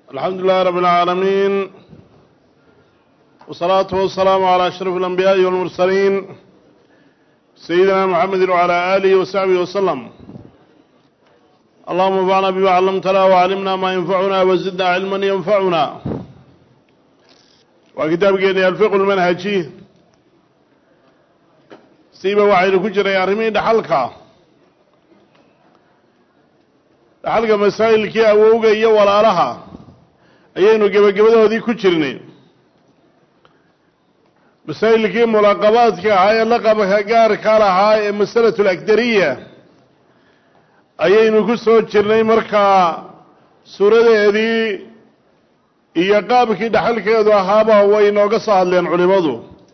الحمد لله رب العالمين والصلاة والسلام على أشرف الأنبياء والمرسلين سيدنا محمد وعلى آله وصحبه وسلم. اللهم انفعنا بما علمتنا وعلمنا ما ينفعنا وزدنا علما ينفعنا. وكتاب جيني الفقه المنهجي سيبا وعيد كجرى يعرمين حلقة مسائل كي أووغا يولا لها ayaynu gabagabadoodii ku jirnay masaa'ilkii mulaqabaadka ahaa ee laqabka gaarka lahaa ee masalatul akdariya ayaynu ku soo jirnay markaa suuradeedii iyo qaabkii dhaxalkeedu ahaaba way inooga soo hadleen culimadu.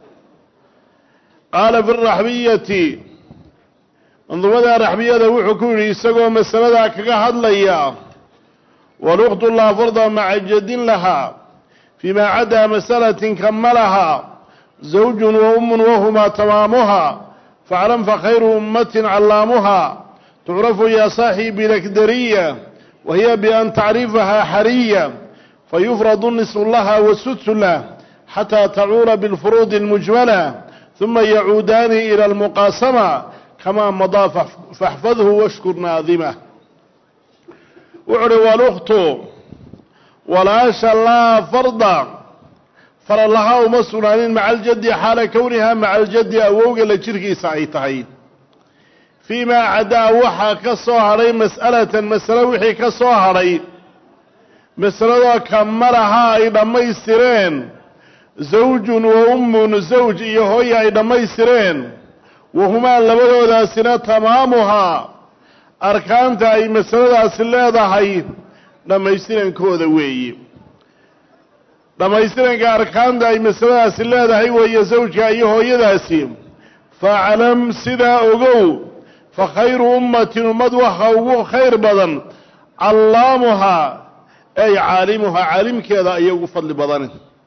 qaala fi raxbiyati mandumada raxbiyada wuxuu ku yidhi isagoo masaladaa kaga hadlaya والأخت لا فرض مع جد لها فيما عدا مسألة كملها زوج وأم وهما تمامها فاعلم فخير أمة علامها تعرف يا صاحب الأكدرية وهي بأن تعرفها حرية فيفرض النصف لها والسدس له حتى تعور بالفروض المجملة ثم يعودان إلى المقاسمة كما مضى فاحفظه واشكر ناظمه. وعلي والأخت ولاش الله فرضا فلها ومسؤولين مع الجد حال كونها مع الجد أووغ لجركي سعيتهين فيما عدا وحا كصوهري مسألة وحي كصوهري مسألة كمرها إذا ميسرين زوج وأم زوج يهوي إذا ميسرين وهما لبدو ذا سنة تمامها arkaanta ay masaladaasi leedahay dhammaystiranka weeye. dhammaystiranka arkaanta ay masaladaasi leedahay weeye zawjka iyo hooyadaasi. faclam sidaa ogow fa khayru ummatin ummad waxa ugu khayr badan callaamuhaa ay caalimuhaa caalimkeeda ayaa ugu fadli badan.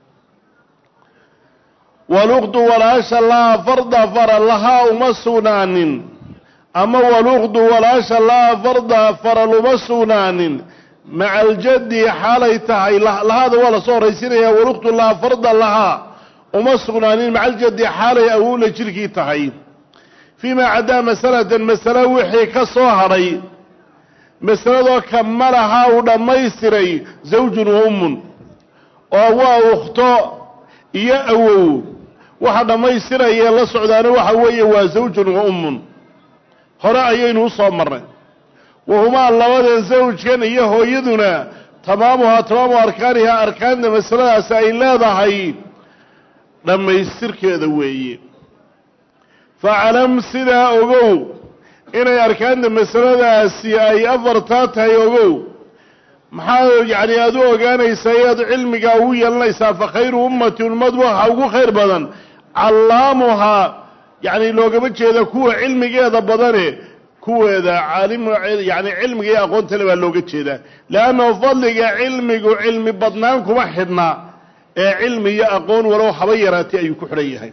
waluqdu walaasha laa farda fara lahaa uma sugnaanin أما والأخت ولاش لا فرض فرلما سونان مع الجد حاليتها لهذا ولا صور يصيرها والأخت لا فرض لها وما سونان مع الجد حالي أول شركي تهي فيما عدا مسألة وحي كصهري مسألة كملها ولما يصيري زوج وأم وهو أخته يأوو واحد ما يصيري يلا سعدان وحوي وزوج وأم hore ayaynu u soo marnay wahumaa labada zawjkan iyo hooyaduna tamaamu arkaaniha arkaanta masaladaasi ay leedahay dhammaystirkeeda weeye. faclam sidaa ogow inay arkaanta masaladaasi ay afartaa tahay ogow. maxaa yacni aad u ogaanaysaa ayaad cilmiga ugu yeelanaysaa fa khayru ummati ummad waxa ugu khayr badan callaamuhaa يعني لو قبل كذا كوا علم كذا بدنه كوا ذا عالم يعني علم كذا أقول تلو لو قبل كذا لأنه فضل علم بدنانكم واحدنا علم يا أقول ولو حبيراتي أي كحرية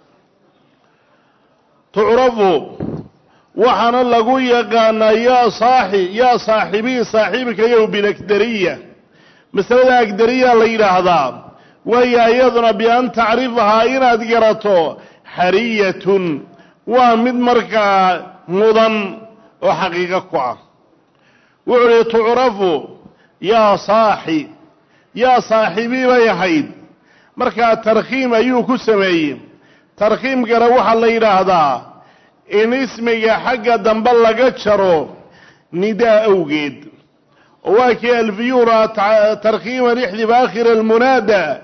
تعرفوا وحنا لقوا يقانا يا صاحبي صاحبك يوم بالأكدرية مثل الأكدرية اللي هذا وهي أيضا بأن تعرفها إن أذكرته حرية ومد مركا مضن وحقيقة قوة. وعلي تعرفوا يا صاحبي ويحيد مركا ترخيم أيوكو سمي ترخيم قروح الليلة هذا إن اسمي حقا دنبلغ شرو نداء أوجد واكي الفيورة ترخيم رحل بآخر المنادى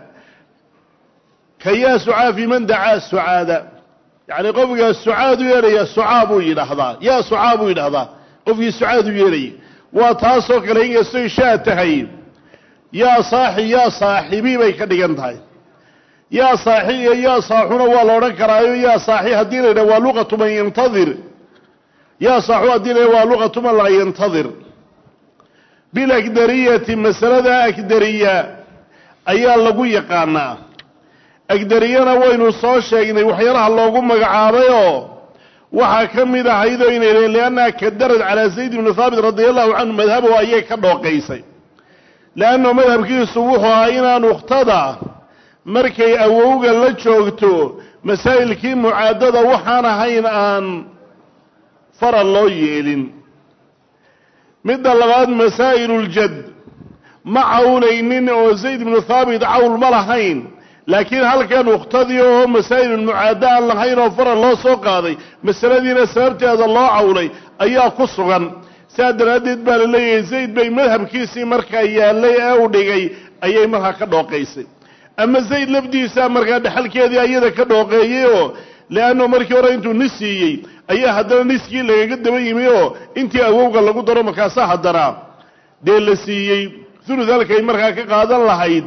كي سعافي من دعا السعادة يعني قفك السعاد يري السعاب يلحظا يا سعاب يلحظا قفك السعاد يري وتاسوك لين يستيشاتهي يا صاحبي بيكدغنتهي يا صاحونا والله ركرايو يا صاحي هدينا ولغة من ينتظر يا صاحو هدينا ولغة من لا ينتظر بالأكدرية مسألة أكدرية أيها لغو يقانا أقدرينا وينو soo sheegnay waxyaraha loogu magacaabayo waxa kamida haydo inay leeyana ka darad ala Zayd ibn Thabit radiyallahu anhu madhabu ayay ka dhooqaysay leanno madhabkiisu wuxuu ahaa inaan ukhtada markay awowga la joogto masaa'ilkii mucaadada waxaan ahayn aan faral loo yeelin. midda labaad masaa'iluljad ma cawlaynin oo zayd ibnu thaabit cawl ma lahayn, laakiin halkan ukhtadii oo masaa'ilulmucaada aan lahayn oo faral loo soo qaaday masaladiina sababteeda loo cawlay ayaa ku sugan. sidaa daraaddeed baa la leeyahay zayd bay madhabkiisii markaa yaallay ee u dhigay ayay markaa ka dhooqaysay. ama zayd lafdiisa markaa dhexalkeedii ayada ka dhooqeeyey oo leanno markii hore intuu nis siiyey ayaa haddana niskii lagaga daba yimi oo intii awowga lagu daro markaasaa haddana dee la siiyey thuluth halkay markaa ka qaadan lahayd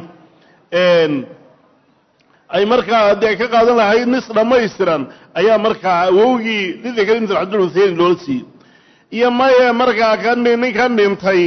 ay markaa dee ka qaadan lahayd nis dhammaystiran ayaa markaa awowgii lidakari mitl xadul uthayni loola siiyey. iyo maye markaa ninkan dhintay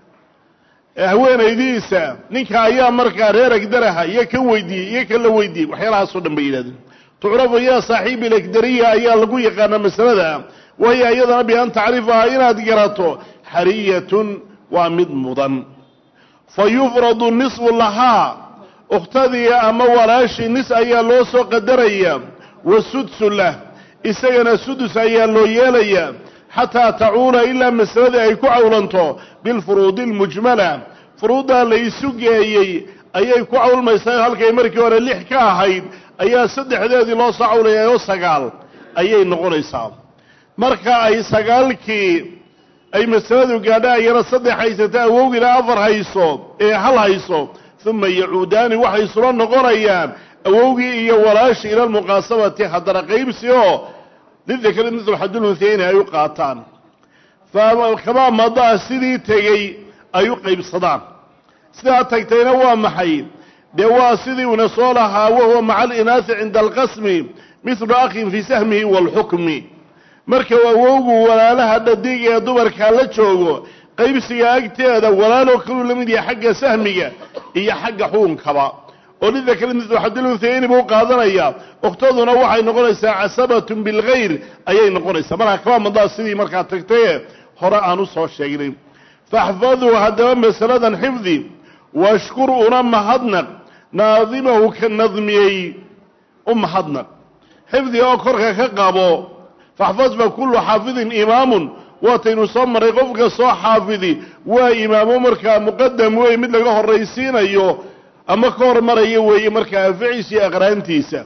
haweenaydiisa ninka ayaa markaa reer agdaraha iyo ka weydiiyey iyo ka la weydiiyey waxyaalahaasoo dhan bay yidhahdeen. tucrafu yaa saaxiibi alagdariya ayaa lagu yaqaanaa masalada, wahiya iyadana bi an tacrifaha inaad garato xariyatun waa mid mudan. fa yufradu nisfu lahaa ukhtadii ama walaashii nis ayaa loo soo qadaraya, wasudsu lah isagana sudus ayaa loo yeelaya, xataa tacuula ilaa masaladii ay ku cawlanto bilfuruudi almujmala. furuuddaa la isu geeyey ayay ku cawlmaysaa, halkay markii hore 6 ka ahayd ayaa 3deedii loo soo cawlayay oo 9 ayay noqonaysaa. marka ay 9kii ay masaladu gaadha ayana 3 haysata awowgiina 4 hayso ee hal hayso, uma yacuudaani waxay isula noqonayaan awowgii iyo walaashii ila almuqaasabati haddana qaybsi oo lidakari mitl xadul uthayni ay u qaataan. kamaa madaa sidii tegey ay u qaybsadaan. sidaa tagtayna waa maxay? dee waa sidii una soo lahaa wahuwa maca alinaasi cinda alqasmi mithlu akhin fii sahmihi waalxukmi. marka awowgu walaalaha dhadig ee dumarkaa la joogo qaybsiga agteeda walaaloo kaluu la mid yahay xagga sahmiga iyo xagga xukunkaba, oo lidakari mitlu xadul uthayni buu qaadanayaa. ukhtaduna waxay noqonaysaa casabatun bilgayr ayay noqonaysaa. markaa kamaa madaa sidii markaa tagtaye hore aan u soo sheegnay. faxfaduu haddaba masaladan xifdi, washkur una mahadnaq naadimahu ka nadmiyey u mahadnaq. xifdi oo korka ka qabo. faxfad fa kullu xaafidin imaamun, waataynu soo marray qofka soo xaafidi waa imaamo markaa muqadam weeye, mid laga horraysiinayo ama ka hormarayo weeye markaa anficiisa iyo aqraantiisa.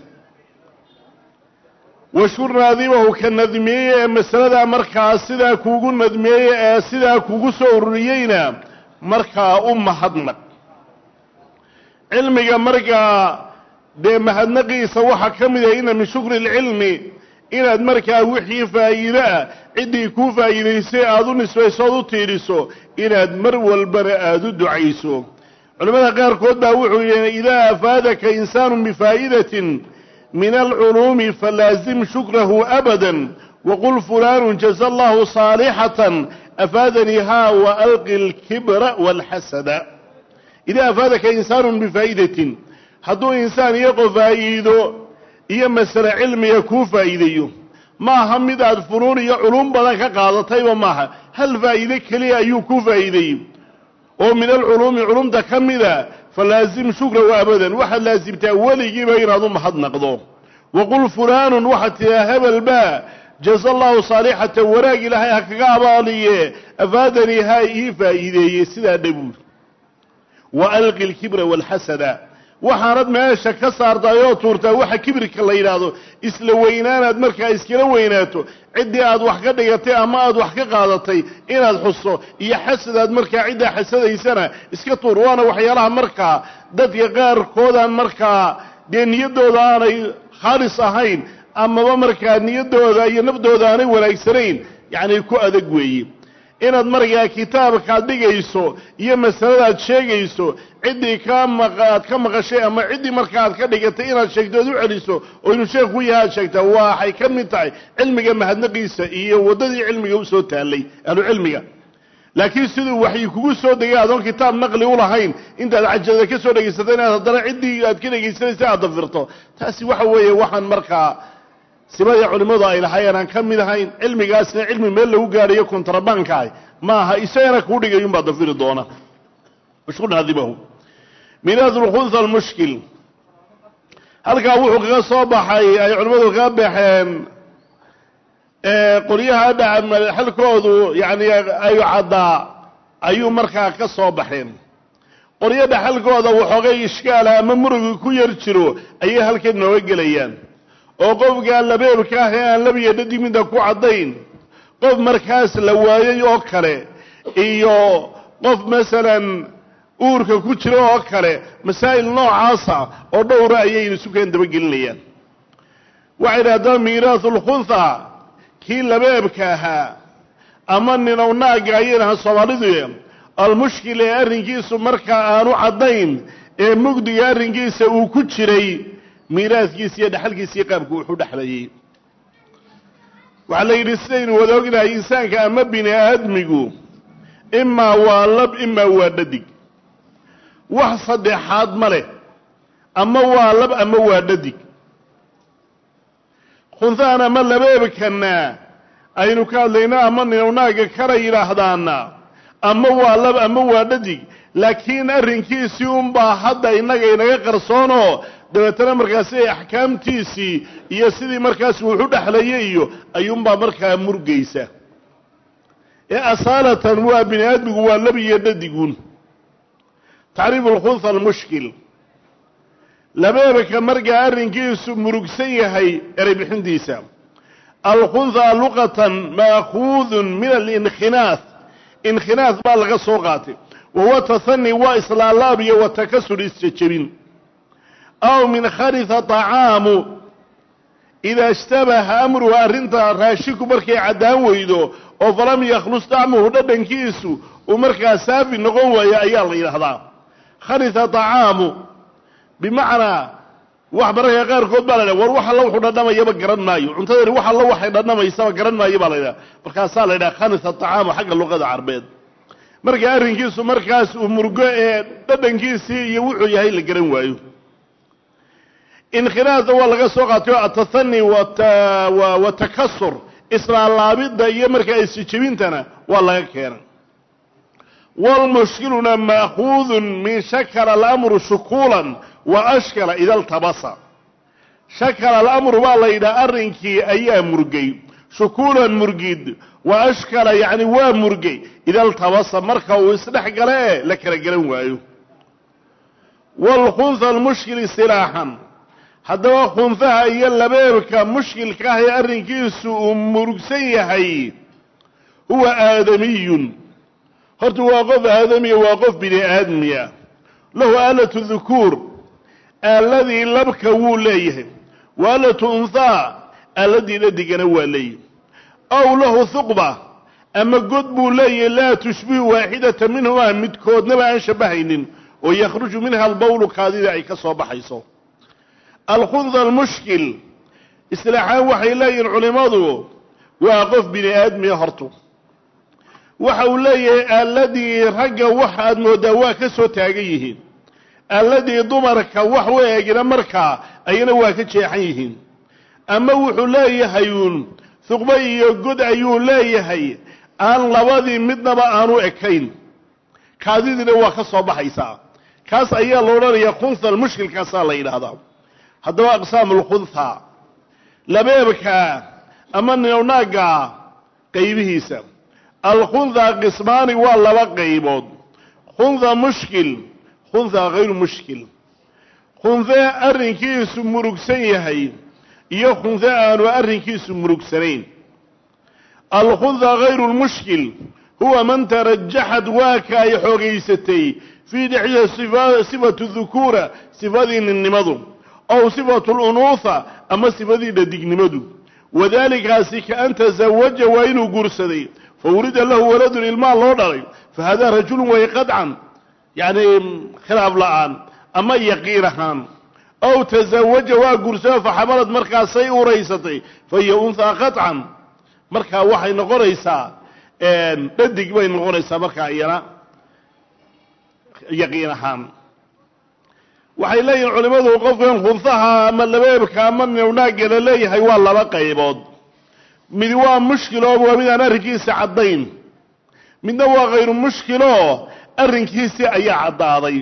washkur naadimahu ka nadmiyey ee masaladaa markaa sidaa kuugu nadmiyey ee sidaa kugu soo ururiyeyna markaa u mahadnaq. cilmiga markaa dee mahadnaqiisa waxaa ka mid ah ina min shukri alcilmi inaad markaa wixii faa'iide ah ciddii kuu faa'iidaysay aada u nisbayso ood u tiidhiso inaad mar walbana aada u ducayso. culimmada qaarkood baa wuxuu yidhi idaa afaadaka insaanu bifaa'idatin min alculuumi falaazim shukrahu abadan waqul fulaanu jaza allahu saalixatan afaadanihaa wa alqi alkibra waalxasada. idaa afaadaka insaanu bifaa'idatin, hadduu insaan iyaqo faa'iido iyo masale cilmiga kuu faa'iideeyo, ma aha mid aad funuun iyo culum badan ka qaadatayba maaha, hal faa'iide keliya ayuu kuu faa'iideeyey oo min alculuumi culumta ka mida, falaazim shukrahu abadan waxaad laasimtaa weligiiba inaad u mahadnaqdo. waqul fulaanun waxaad tidaa hebel baa jaza allahu saalixatan wanaag ilaahay ha kaga abaaliye afaadanii haa ii faa'iideeyey sidaa dhabuur. wa alqi alkibra waalxasada, waxaanad meesha ka saartaay oo tuurtaa waxa kibirka la yidhaahdo, isla weynaanaad markaa iskala weynaato, ciddii aad wax ka dhigatay ama aad wax ka qaadatay inaad xuso, iyo xasadaad markaa ciddaa xasadaysana iska tuur. waana waxyaalaha markaa dadka qaarkoodaan markaa dee niyaddooda aanay khaalis ahayn amaba markaa niyaddooda iyo nafdooda aanay wanaagsanayn, yacni ku adag weeye. inaad markaa kitaabkaad dhigayso iyo masaladaad sheegayso ciddii aad ka maqashay ama ciddii markaa aad ka dhigatay inaad sheegto ood u celiso oo inuu sheekh ku yahay aad sheegtaa, waxay ka mid tahay cilmiga mahadnaqiisa iyo waddadii cilmiga u soo taallay ahlucilmiga. laakiin siduu waxyi kugu soo degay adoon kitaab naqli u lahayn intaad cajada ka soo dhegaysatay inaad haddana ciddii aad ka dhegaysanaysa aad dafirto, taasi waxa weeye waxaan markaa simadii culimmadu ay lahaayeen aan ka mid ahayn. cilmigaasna cilmi meel lagu gaadhayo kontrabanka ah ma aha, isagana kuu dhigayuunbaa dafiri doona. مشكل هذبه ميراث الخنثى المشكل هل كان وحو صباحي أي علماء الغابحين قريها هذا حل كودو يعني أي عضاء أي مركا كصباحين قريها حل كودو وحوغي إشكالها ممرق كيرتشرو أي هل كدنا وقليان وقف قال لبيل كاهيان لبي يددي من دكو عضين قف مركاس لوايي يوكري إيو قف مثلا uurka ku jira oo kale masaa'il noocaasa oo dhowr ayay sugeen daba gelinayaan waxa iraada miiraasul khunsa kii labeebka ahaa ama ninaw naaga ayana Soomaalidu al mushkila arrinkiisu marka aanu cadayn ee mugdiga arrinkiisa uu ku jiray miiraaskiisa iyo dhaxalkiisa qaabku wuxuu dhaxlayay waxa la yiri sideen wada ognahay insaanka ama bini aadmigu imma waa lab imma waa dhadig wax saddexaad male ama waa lab ama waa dhadig khunthana ma labeebkana aynu ka hadlaynaa ama ninaaga kara yiraahdana ama waa lab ama waa dhadig laakiin arrinkiisii baa hadda inaga qarsoono dabeetana markaas ay ahkaamtiisii iyo sidii markaas wuxuu dhaxlayay iyo ayuunba markaa murgaysa ee asalatan waa bini aadmigu waa lab iyo dhadigun تعريف الخنثى المشكل لبيبك مرقى أرنكيس مرقسية هي قريب حنديسة الخنثى لغة مأخوذ من الانخناث انخناث بالغ صوغاتي وهو تثني وإصلالابية وتكسر السجبين أو من خرث طعام إذا اشتبه أمره أرنت راشيك بركي عدان ويدو وفلم يخلص طعمه دبن كيسو ومركا سافي نقوة يا أيال إلى هذا خرث طعامه بمعنى وحبرها غير كود بالله وروح الله وحنا ما يبقى قرن مايو انتظر روح الله وحنا ما يسوى قرن مايو بالله مركا سال إلى خرث الطعام حق اللغة العربية مركا أرنكيس ومركاس ومرقاء دبن كيسي يوحو يهي لقرن وايو انخراز والله سوقاتيو التثني والتكسر إسرع الله بيضا يمركا يسيشبينتنا والله يكيرا والمشكلنا مأخوذ من شكل الأمر شكولا وأشكل إذا التبص شكل الأمر والله إذا أرنكي أي مرقي شكولا مرقيد وأشكل يعني ومرقي إذا التبص مركا ويسلح قلاه لك رجلون وايو والخنثى المشكل سلاحا هذا خنثى يلا بيبك مشكل كاهي أرنكيس مرقسيه هي هو آدمي هرت واقف آدمي واقف بني آدمي له آلة الذكور الذي لبك وليه وآلة أنثى الذي لديك نواليه أو له ثقبة أما قدب ليه لا تشبه واحدة منهما متكود نبع شبهين ويخرج منها البول كاذي عيك صباح يصو الخنثى المشكل استلاحا وحي لي العلماء واقف بني آدمي هرتو وحوليه الذي رجع واحد مدوا كسو تاجيهين الذي ضمرك وحوي أجر مركا أين واكتشيحيهين أما وحوليه هيون ثقبي يجد أيون لا يهي أن لوادي مدنا بأنو أكين كذي ذي واخص بحيسا كاس أيه لورا يخنث المشكل كاس الله إلى هذا أقسام الخنثى لبيبك أمن يوناقا قيبهيسا الخنثى قسمان والله قيبود خنثى مشكل خنثى غير مشكل خنثى أرنكيس مرقسيهين iyo khunza aanu arrinkiisu murugsaneyn الخنثى غير المشكل هو من ترجحت واكا يحوغيستي في دحية صفة الذكورة صفة النمض أو صفة الأنوثة أما صفة الدق نمض وذلك سيك أن تزوج وإنه قرسدي فورد له ولد المال لوري فهذا رجل ويقدعا يعني خلاف لآن أما يقيرهان أو تزوج وقرسها فحملت مركا سيء ريستي فهي أنثى قطعا مركا وحي نغريسا بدك بين نغريسا مركا يقينها وحي لي العلماء وقفهم خنثها أما اللبيبك أمن وناقل لي حيوان لبقى يبود من هو مشكلة ومن أنا ركيس عدين من هو غير مشكلة arrinkiisii ayaa caddaaday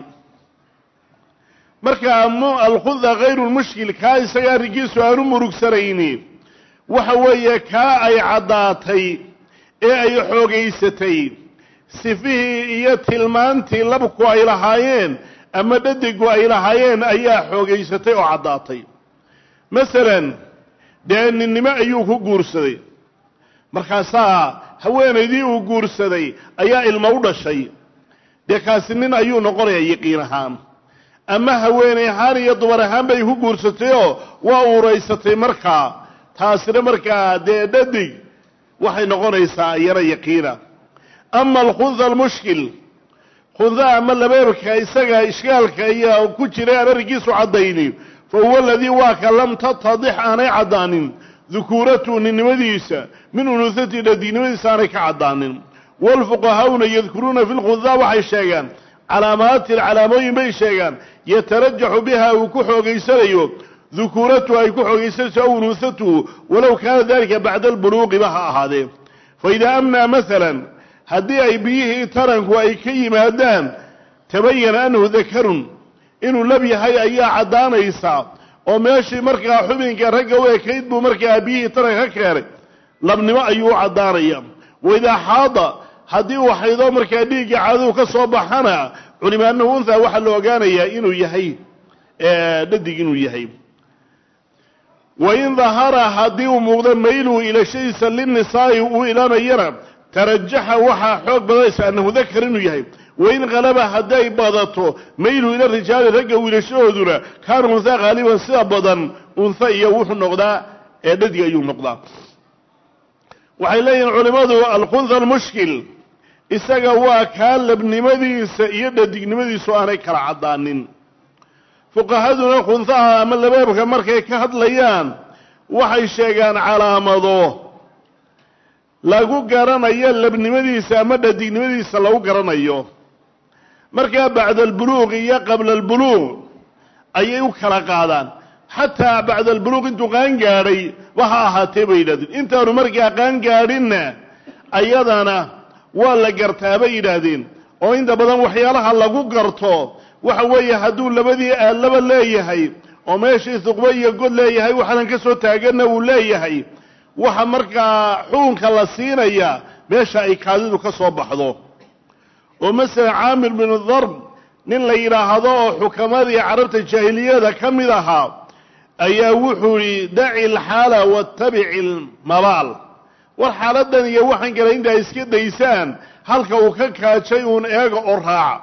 markaa alkhudha hayru lmushkil kaa isaga arrinkiisu aanu murugsanayni waxa weeye kaa ay caddaatay ee ay xoogaysatay sifihii iyo tilmaantii labku ay lahaayeen ama dhadigu ay lahaayeen ayaa xoogaysatay oo caddaatay masalan dee ninnimo ayuu ku guursaday markaasaa haweenaydii uu guursaday ayaa ilmo u dhashay dee kaasi nin ayuu noqonayaa yaqiin ahaan ama haweeney ahaan iyo dumar ahaan bay ku guursatayoo waa uuraysatay markaa taasina markaa dee dhadig waxay noqonaysaa iyana yaqiina ama alkhudha almushkil khudha ama labeebka isaga ishkaalka iyo ku jira aan arrinkiisu caddayni fa huwa aladii waa ka lam tatadix aanay caddaanin dukuuratu ninnimadiisa min unuuhati dhadignimadiisa aanay ka caddaanin waalfuqahaa'una yadkuruuna fi lkhudha waxay sheegaan calaamaatin calaamooyin bay sheegaan yatarajaxu biha uu ku xoogaysanayo dukuuratu ay ku xoogaysanayso aw unuuhatuhu walow kaana dalika bacda albuluuqiba ha ahaadee faidaa amnaa masalan haddii ay biyihii taranku ay ka yimaadaan tabayana annahu dakarun inuu lab yahay ayaa caddaanaysaa oo meeshii markaa xubinka ragga u ekayd buu markaa biyihii taranka ka keenay labnimo ayuu u caddaanaya waidaa xaada haddii uu xaydo markaa dhiigga caaduu ka soo baxana culima annahu unthaa waxaa la ogaanayaa inuu yahay dhadig inuu yahay wain dahara haddii uu muuqdo mayluhu ilashadiisa linnisaa'i uu ilanayana tarajaxa waxaa xoog badanaysa annahu dakar inuu yahay wain qalaba hadday badato mayluhu ila rijaali ragga wiilashadooduna kaana unthaa haaliban sida badan unha iyo wuxuu noqdaa dhadig ayuu noqdaa waxay leeyihiin culimmadu alkhudha almushkil isaga waa kaa labnimadiisa iyo dhadignimadiisu aanay kala caddaanin fuqahaduna khunhaha ama labeebka markay ka hadlayaan waxay sheegaan calaamado lagu garanayo labnimadiisa ama dhadignimadiisa lagu garanayo markaa bacda albuluuq iyo qabla albuluuq ayay u kala qaadaan xataa bacda albuluuq intuu qaan gaadhay waxa ahaatee bay yidhahdeen intaanu markaa qaan gaadhinna ayadana waa la gartaa bay yidhaahdeen oo inta badan waxyaalaha lagu garto waxa weeye hadduu labadii aalaba leeyahay oo meeshii huqbo iyo god leeyahay waxaanan ka soo taaganna uu leeyahay waxa markaa xukunka la siinaya meesha ay kaadidu ka soo baxdo oo masalan caamir binu darb nin la yidhaahdo oo xukamadii carabta jaahiliyada ka mid ahaa ayaa wuxuu yidhi daci alxaala wattabici almabaal war xaaladan iyo waxaan kale inta ay iska daysaan halka uu ka kaajay uun eega oo raaca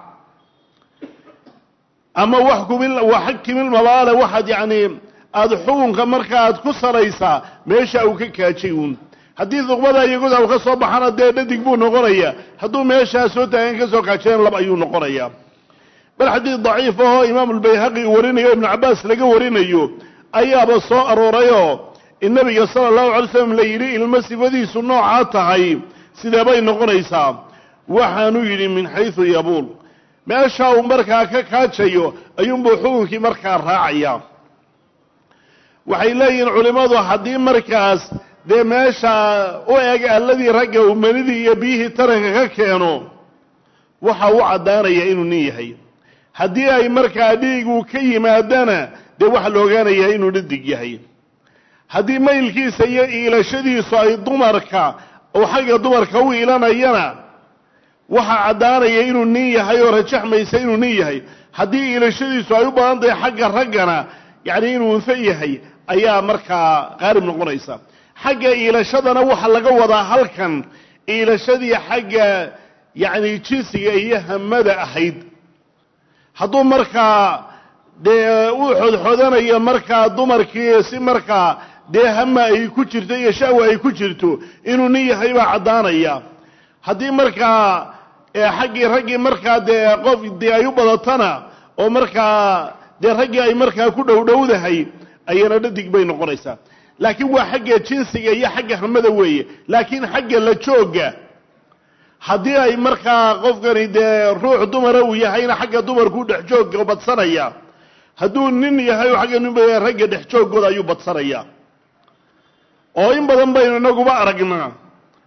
ama waxkimilmabaale waxaad yacni aada xukunka marka aad ku saraysaa meesha uu ka kaajay uun haddii duqbada iyagoda uu ka soo baxana dee dhadig buu noqonaya hadduu meeshaa soo taagan ka soo kaajeen lab ayuu noqonayaa bal xadiid daciif ahoo imaamu albayhaqi uu warinayo ibnu cabbaas laga warinayo ayaaba soo aroorayoo in nabiga sala allahu alay slam la yidhi ilmo sifadiisu noocaa tahay sidee bay noqonaysaa waxaanuu yidhi min xaysu yabuul meeshaa uu markaa ka kaajayo ayuunbuu xukunkii markaa raacaya waxay leeyihiin culimmadu haddii markaas dee meesha u eg alladii ragga uu manidii iyo biyihii taranka ka keeno waxa u caddaanaya inuu nin yahay haddii ay markaa dhiigu ka yimaadana dee waxaa la ogaanayaa inuu dhadig yahay haddii maylkiisa iyo iilashadiisu ay dumarka oo xagga dumarka u iilanayana waxaa caddaanaya inuu nin yahay oo rajaxmaysa inuu nin yahay haddii iilashadiisu ay u badan tahay xagga raggana yacni inuu unfo yahay ayaa markaa qaalib noqonaysa xagga iilashadana waxaa laga wadaa halkan iilashadii xagga yacni jinsiga iyo hamada ahayd hadduu markaa dee uu xodxodanayo markaa dumarkii si markaa dee hama ay ku jirto iyo shahwa ay ku jirto inuu nin yahay baa caddaanaya haddii markaa raggii markaa dee qof dee ay u badatana oo markaa dee raggii ay markaa ku dhowdhowdahay ayana dhadig bay noqonaysaa laakiin waa xagga jinsiga iyo xagga hamada weeye laakiin xagga la joogga haddii ay markaa qofkani dee ruux dumara uu yahayna xagga dumarkuu dhex joogga badsanaya hadduu nin yahay oo xagga nin ragga dhex jooggooda ayuu badsanaya oo in badan baynu inaguba aragnaa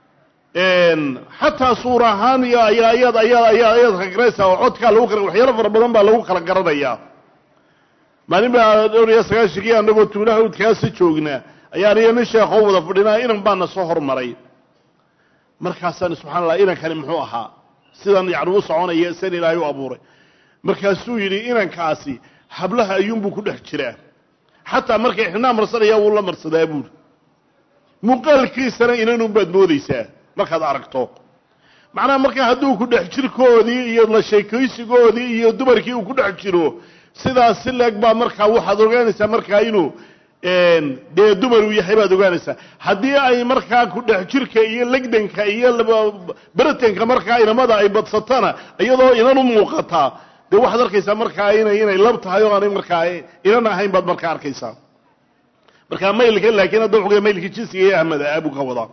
xataa suur ahaan iyo ayaad kagaraysaa oo codkaa lagu kala waxyaalo fara badan baa lagu kala garanayaa maalin baa dhowr iyo 90 annagoo tuulaha udkaasi joognaa ayaa aniga nin sheekhow wada fadhinaa inan baana soo hormaray markaasaan subxaan allah inankani muxuu ahaa sidan yacni u soconaya san ilaahay u abuuray markaasuu yidhi inankaasi hablaha ayuunbuu ku dhex jiraa xataa markay xinaa marsanaya wuu la marsadaa buuri muuqaalkiisana inanun baad moodaysaa markaad aragto macnaha markaa hadduu ku dhex jirkoodii iyo la sheekaysigoodii iyo dumarkii uu ku dhex jiro sidaas si leeg baa markaa waxaad ogaanaysaa markaa inuu dee dumar uu yahay baad ogaanaysaa haddii ay markaa ku dhex jirka iyo legdanka iyo baratanka markaa inamada ay badsatana iyadoo inan u muuqataa dee waxaad arkaysaa markaa inay lab tahay oo aanay markaa inan ahayn baad markaa arkaysaa markaa maylka laakiin hadda wuxuu maylka jinsiga iyo ahmada abuu ka wadaa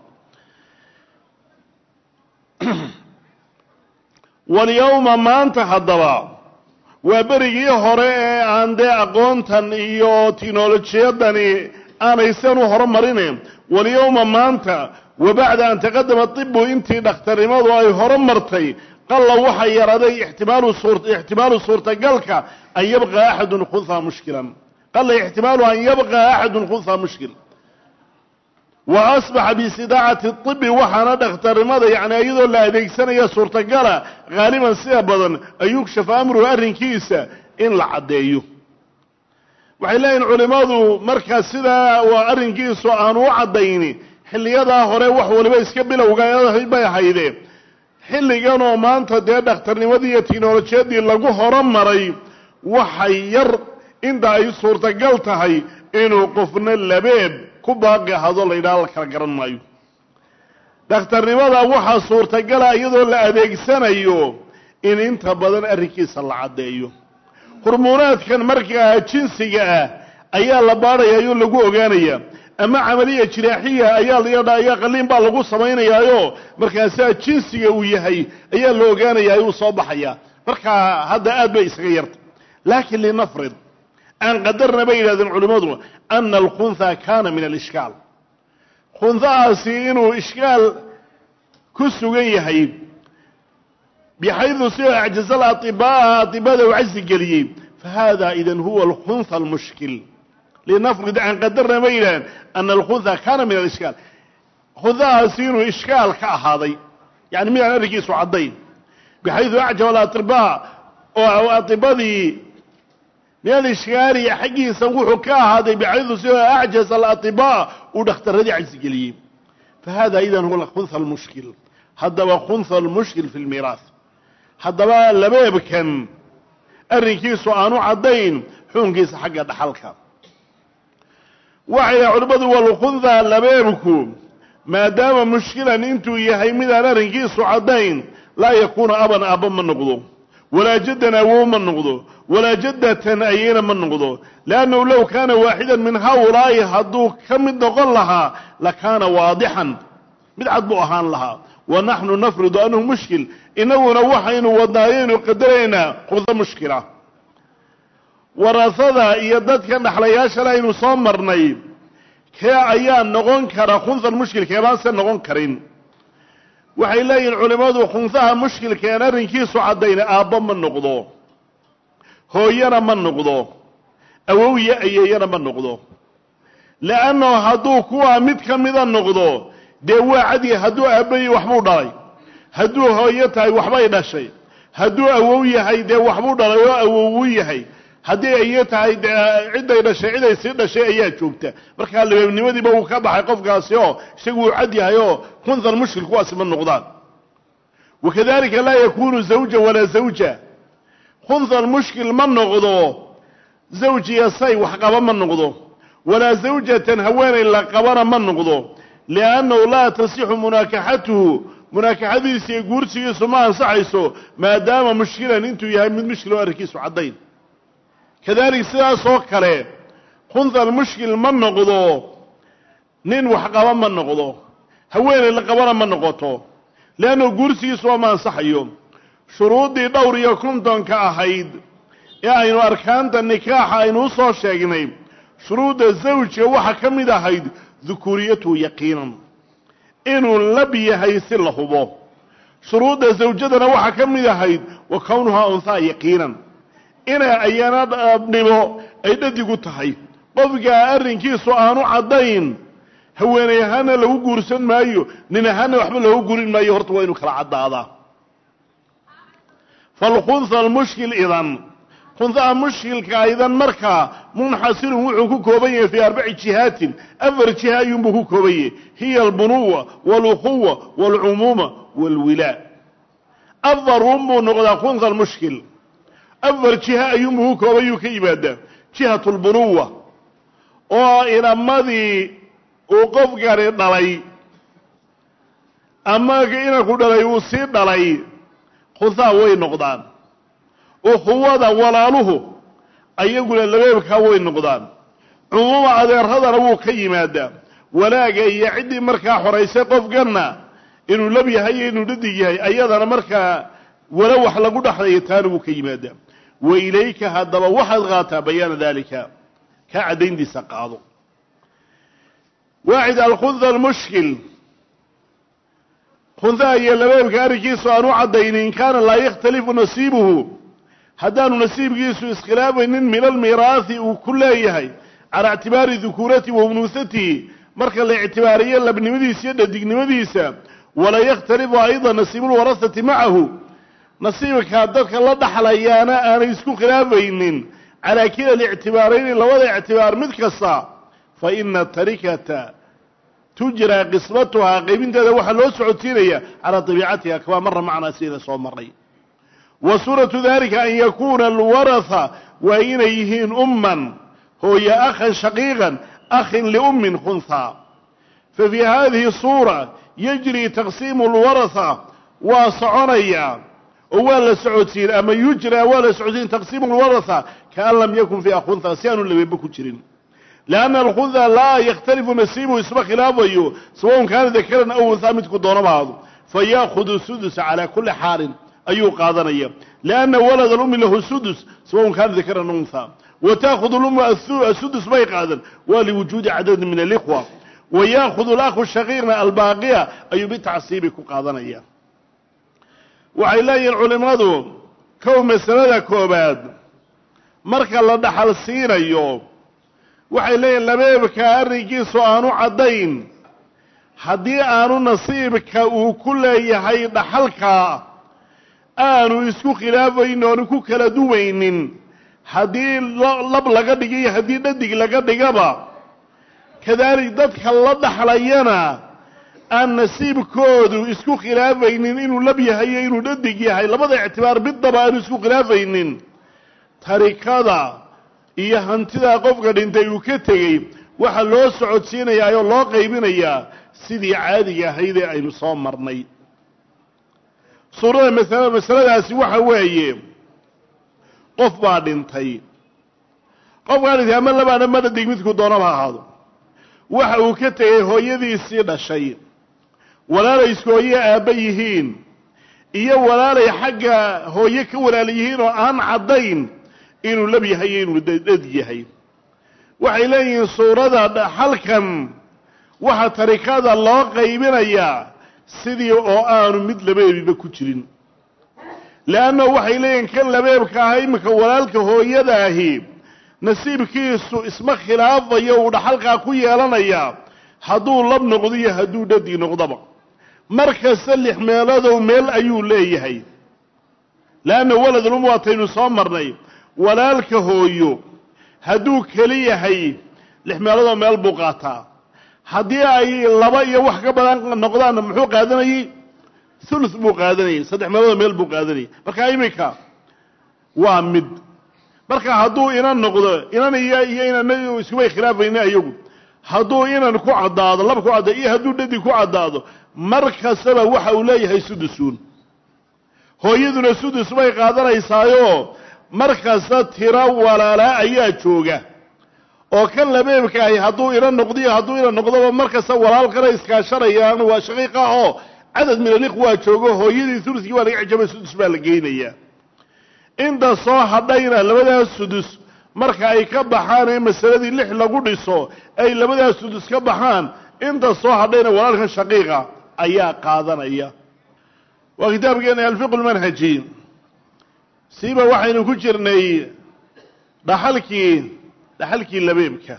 walyawma maanta haddaba waa berigii hore ee aan dee aqoontan iyo tiknolojiyadani aanaysan u horumarine walyawma maanta wabacda an taqadama tibu intii dhakhtarnimadu ay horumartay qalla waxaa yaraaday ixtimaalu suurtagalka an yabqa axadun khunhaa mushkilan qalla ixtimaalu an yabqa axadun khunhaa mushkil wa asbaxa biistidaacati tibi waxaana dhakhtarnimada yacni iyadoo la adeegsanaya suurtagala haaliban sida badan an yukshafa amruhu arrinkiisa in la caddeeyo waxay leeyihin culimmadu markaa sidaa waa arrinkiisu aanu u caddayni xilliyadaa hore wax waliba iska bilowga bay ahaydee xilliganoo maanta dee dhakhtarnimadii iyo tiknolojiyadii lagu horumaray waxay yar inta ay suurtagal tahay inuu qofna labeeb ku baaqi ahado la yidhaha la kala garan maayo dhakhtarnimada waxaa suurtagala iyadoo la adeegsanayo in inta badan arrinkiisa la caddeeyo hormoonaadkan markaa jinsiga ah ayaa la baadhaya oo lagu ogaanaya ama camaliya jiraaxiya ayaa qaliin baa lagu samaynayaayo markaasaa jinsiga uu yahay ayaa la ogaanayaa uu soo baxaya markaa hadda aad bay isaga yarta laakiin linafrid aan qadarna bay yidhahdeen culimmadu ana alkhunha kaana min alishkaal khunhahaasi inuu ishkaal ku sugan yahay bixaydu sidoo acjaza atibada uu cajsi geliyey fahada idan huwa alkhunha almushkil linafrid aan qadarna bay yidhahdeen ana alkhunha kaana min alishkaal khunhahaasi inuu ishkaal ka ahaaday yani midaan arrinkiisu caddayn bixaydu acjaba alatibaa oo atibadii min alishkaali xaggiisa wuxuu ka ahaaday bixaydu sidoo acjaza alatibaa uu dhakhtarradii cajsi geliyey fahada idan huwa alkhunha almushkil haddaba khunha almushkil fi lmiiraas haddaba labeebkan arrinkiisu aanu caddayn xukunkiisa xagga dhaxalka waxay culimmadu walkhunha labeebku maadaama mushkilan intuu yahay midaan arrinkiisu caddayn laa yakuunu aban aabba ma noqdo walaa jaddan awow ma noqdo walaa jaddatan ayeyna ma noqdo liannahu low kaana waaxidan min haulaa'i hadduu ka mid noqon lahaa lakaana waadixan mid cad buu ahaan lahaa wa naxnu nafridu annahu mushkil innaguna waxaynu wadnaayaynu qadaraynaa khunha mushkila warasada iyo dadka dhaxlayaashale aynu soo marnay kee ayaa noqon kara khunha mushkil keebaanse noqon karin waxay leeyihin culimmadu khunhaha mushkilkeen arrinkiisu caddayna aabbo ma noqdo hooyana ma noqdo awowya ayeeyana ma noqdo le'annahu hadduu kuwaa mid ka mida noqdo dee waa cadi hadduu aabbayi waxbuu dhalay hadduu hooyo tahay waxbay dhashay hadduu awow yahay dee waxbuu dhalay oo awowuu yahay haddii aye tahay dee cidday dhashay ciday sii dhashay ayaa joogta markaa labeebnimadiiba uu ka baxay qofkaasi oo isagu uu cad yahay oo khunha mushkil kuwaasi ma noqdaan wakadalika laa yakunu zawja walaa zawja khunha mushkil ma noqdo zawjiya say wax qaba ma noqdo walaa zawjatan haweenay la qabana ma noqdo liannahu laa tasixu munaakaxatuhu munaakaxadiisa iyo guursigiisu ma ansaxayso maadaama mushkilan intuu yahay mid mushkil oo arrinkiisu caddayn kadalik sidaas oo kale khunha mushkil ma noqdo nin wax qaba ma noqdo haweenay la qabana ma noqoto leannahu guursigiisu waa ma ansaxayo shuruuddii dhowr iyo kontonka ahayd ee aynu arkaanta nikaaxa aynu u soo sheegnay shuruudda zawjka waxa ka mid ahayd dukuuriyatuhu yaqiinan inuu lab yahay si la hubo shuruudda zawjadana waxaa ka mid ahayd wa kownuhaa unhaa yaqiinan ina ayana dhabnimo ay dhadigu tahay qofka arrinkiisu aanu caddayn haweenay ahaana lagu guursan maayo nin ahaana waxba loogu gurin maayo horta waa inuu kala caddaadaa falkhunha almushkil idan khunhaha mushkilka aydan markaa munxasirun wuxuu ku kooban yahay fii 4 jihaatin 4 jiha ayuunbuu ku kooban yahay hiya albunuwa waalukhuwa waalcumuuma waalwilaa 4 unbuu noqdaa khunha almushkil 4 jiha ayuunbuu ku kooban yuu ka yimaadaa jihatu lbunuwa oo inamadii uu qofkani dhalay ama inanku dhalay uu sii dhalay khunhaha way noqdaan ukhuwada walaaluhu ayaguna labeebkaa way noqdaan cumuuma adeeradana wuu ka yimaadaa walaaga iyo ciddii markaa xoraysay qofkanna inuu lab yahay iyo inuu dhadig yahay ayadana markaa wala wax lagu dhaxlayo taana wuu ka yimaadaa wa ilayka haddaba waxaad qaataa bayaana daalika kaa caddayntiisa qaado واحد الخنثى المشكل خنثى هي لبيبك أركيسو أنو عدين إن كان لا يختلف نصيبه هدان نصيب كيسو اسخلاف من الميراث وكل أيهي على اعتبار ذكورته ومنوثته مركا الاعتبارية لابن مديس يدى مديسة ولا يختلف أيضا نصيب الورثة معه نصيبك هدفك الله دحل أيانا أنا يسكو خلافين على كلا الاعتبارين لو هذا اعتبار مدكسا فإن التركة تجرى قسمتها قيمين هذا وحا لو سعودسينيا على طبيعتها كما مر معنا سيدة صوم مرين وصورة ذلك أن يكون الورثة وإن يهين أما هو يا أخا شقيقا أخ لأم خنثى ففي هذه الصورة يجري تقسيم الورثة وصعنيا ولا سعودسين أما يجرى ولا سعودسين تقسيم الورثة كأن لم يكن فيها خنثى سيان اللي بيبكوا تشرين لأن الخنثى لا يختلف نسيبه اسمه خلافه سواء كان ذكرا أو أنثى متكون دون بعض فيأخذ السدس على كل حال أي قاضنية لأن ولد الأم له السدس سواء كان ذكرا أو أنثى وتأخذ الأم السدس ما يقاضن ولوجود عدد من الإخوة ويأخذ الأخ الشقيق الباقية أي بتعصيبك قاضنية وعلي العلماء كون مسألة كوباد مركا لدحل السيرة يوم waxay leeyihiin labeebka arrinkiisu aanu caddayn haddii aanu nasiibka uu ku leeyahay dhaxalka aanu isku khilaafayn oonu ku kala duwaynin haddii lab laga dhigiyo haddii dhadig laga dhigaba kadaalik dadka la dhaxlayana aan nasiibkoodu isku khilaafaynin inuu lab yahay iyo inuu dhadig yahay labada ictibaar midnaba aanu isku khilaafaynin tarikada iyo hantida qofka dhintay uu ka tegey waxa loo socodsiinayaa oo loo qaybinayaa sidii caadiga ahayd ee aynu soo marnay suurada masaladaasi waxa weeye qof baa dhintay qofkaan dhintay ama labaana ma dhadig midku doonaba ahaado waxa uu ka tegey hooyadiisii dhashay walaalay isku hooye aabba yihiin iyo walaalay xagga hooye ka walaal yihiin oo aan caddayn inuu lab yahay inuu dad yahay waxay leeyihiin suurada dhaxalkan waxa tarikada loo qaybinayaa sidii oo aanu mid labeebiba ku jirin laana waxay leeyihiin kan labeebka ah imika walaalka hooyadaahi nasiibkiisu isma khilaafayo uu dhaxalka ku yeelanaya hadduu lab noqdo iyo hadduu dhadi noqdaba markasta 6 meelood meel ayuu leeyahay laana waladul umwaataynu soo marnay walaalka hooyo hadduu keli yahay 6 meelood meel buu qaataa haddii ay laba iyo wax ka badan noqdaan muxuu qaadanayay thuluth buu qaadanayay 3 meelood meel buu qaadanayay marka imika waa mid marka hadduu inan noqdo inan iyo inan isku khilaafayna ayagu hadduu inan ku cadaado laba ku cadaado iyo hadduu dhadi ku cadaado marka saba waxa uu leeyahay sudusun hooyaduna sudus bay qaadanaysaayoo markasta tira walaala ayaa jooga oo kan labeebka ay hadduu ina noqdiyo hadduu ina noqdoba markasta walaal kale iskaashanayaan waa shaqiiqa oo cadad min alikhwa joogo hooyadii thuluthii waa laga xijabay sudus baa la geynayaa inta soo hadhayna labadaas sudus marka ay ka baxaan ee masaladii 6 lagu dhiso ay labadaas sudus ka baxaan inta soo hadhayna walaalka shaqiiqa ayaa qaadanaya waa kitaabkeena alfiqh almanhaji siiba waxaynu ku jirnay dhaxalkii labeebka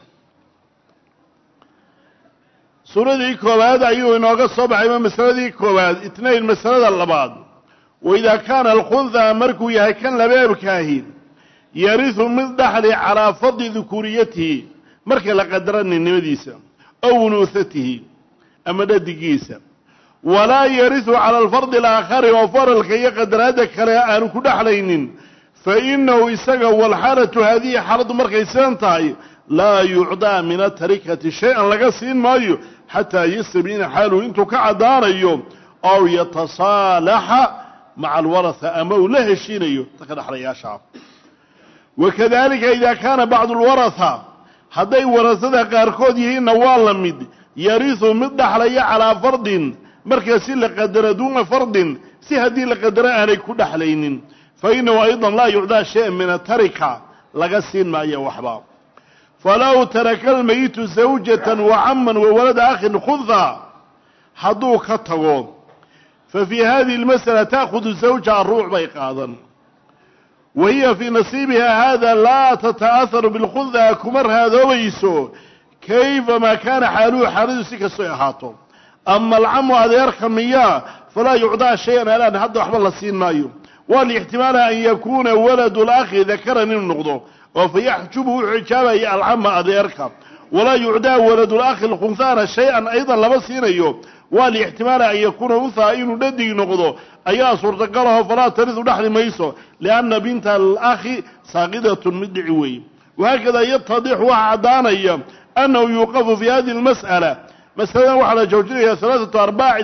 suuradii koowaad ayuu inooga soo baxay masaladii koowaad itnayn masalada labaad waidaa kaana alkhunha markuu yahay kan labeebkaahi yarihu mid dhaxli calaa fadli dukuuriyatihi marka la qadara ninnimadiisa aw unuuhatihi ama dhadigiisa walaa yarihu cala alfardi alaakhari oo faralka iyo qadaraadda kale aanu ku dhexlaynin fa inahu isaga walxaalatu haadihi xaaladdu markay sidan tahay laa yucdaa min atarikati shay-an laga siin maayo xataa yastabiina xaaluhu intuu ka caddaanayo aw yatasaalaxa maca alwaraha ama uu la heshiinayo dadka dhexlayaasha wakadalika idaa kaana bacdu alwaraha hadday warasada qaarkood yihiinna waa la mid yarihu mid dhaxlaya calaa fardin markaa si la qadaro duuna fardin si haddii la qadaro aanay ku dhexlaynin fa inahu aydan laa yucdaa shay-an min atarika laga siin maayo waxba falow taraka almayitu zawjatan wa caman wa walada akhin khudha hadduu ka tago fa fii hadihi almasala ta'khudu zawja aruuc bay qaadan wa hiya fii nasiibiha hada laa tata'aharu bilkhudha kuma raadoobayso kayfamaa kaana xaaluhu xaaladu si kastoy ahaato ama alcamu adeerka miyaa falaa yucdaa shay-an alaan hadda waxba la siin maayo waa lixtimaala an yakuuna waladu lakhi dakaran inuu noqdo oo fa yaxjubu wuxuu xijaabaya alcama adeerka walaa yucdaa waladu lakhi lkhunhaana shay-an aydan lama siinayo waa lixtimaala an yakuuna unhaa inuu dhadig noqdo ayaa suurtagalaho falaa taridu dhexli mayso lianna binta alakhi saaqidatun mid dhici weeye wahaakada yatadixu waxa caddaanaya annahu yuuqafu fi hadihi almas'ala masaladan waxaa la joojinaya salaasatu arbaaci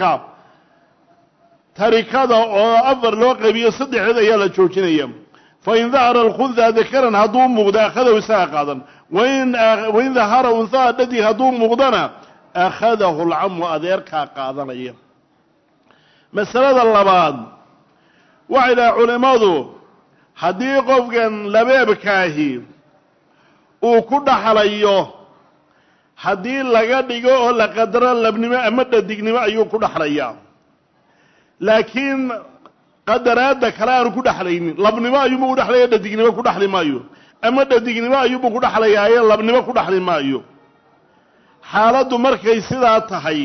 tarikada oo afar loo qaybiyo saddexeed ayaa la joojinaya fain dahara alkhunha dakaran hadduu muuqdo akhadahu isaga qaadan wain dahara unhaa dhadig hadduu muuqdana akhadahu alcamu adeerkaa qaadanaya masalada labaad waxay dhaha culimmadu haddii qofkan labeebkaahi uu ku dhaxlayo haddii laga dhigo oo la qadaro labnimo ama dhadignimo ayuu ku dhaxlayaa laakiin qadaraadda kale aanu ku dhexlaynin labnimo ayuuba u dhexlaya dhadignimo ku dhexli maayo ama dhadignimo ayuuba ku dhexlayaaye labnimo ku dhexli maayo xaaladdu markay sidaa tahay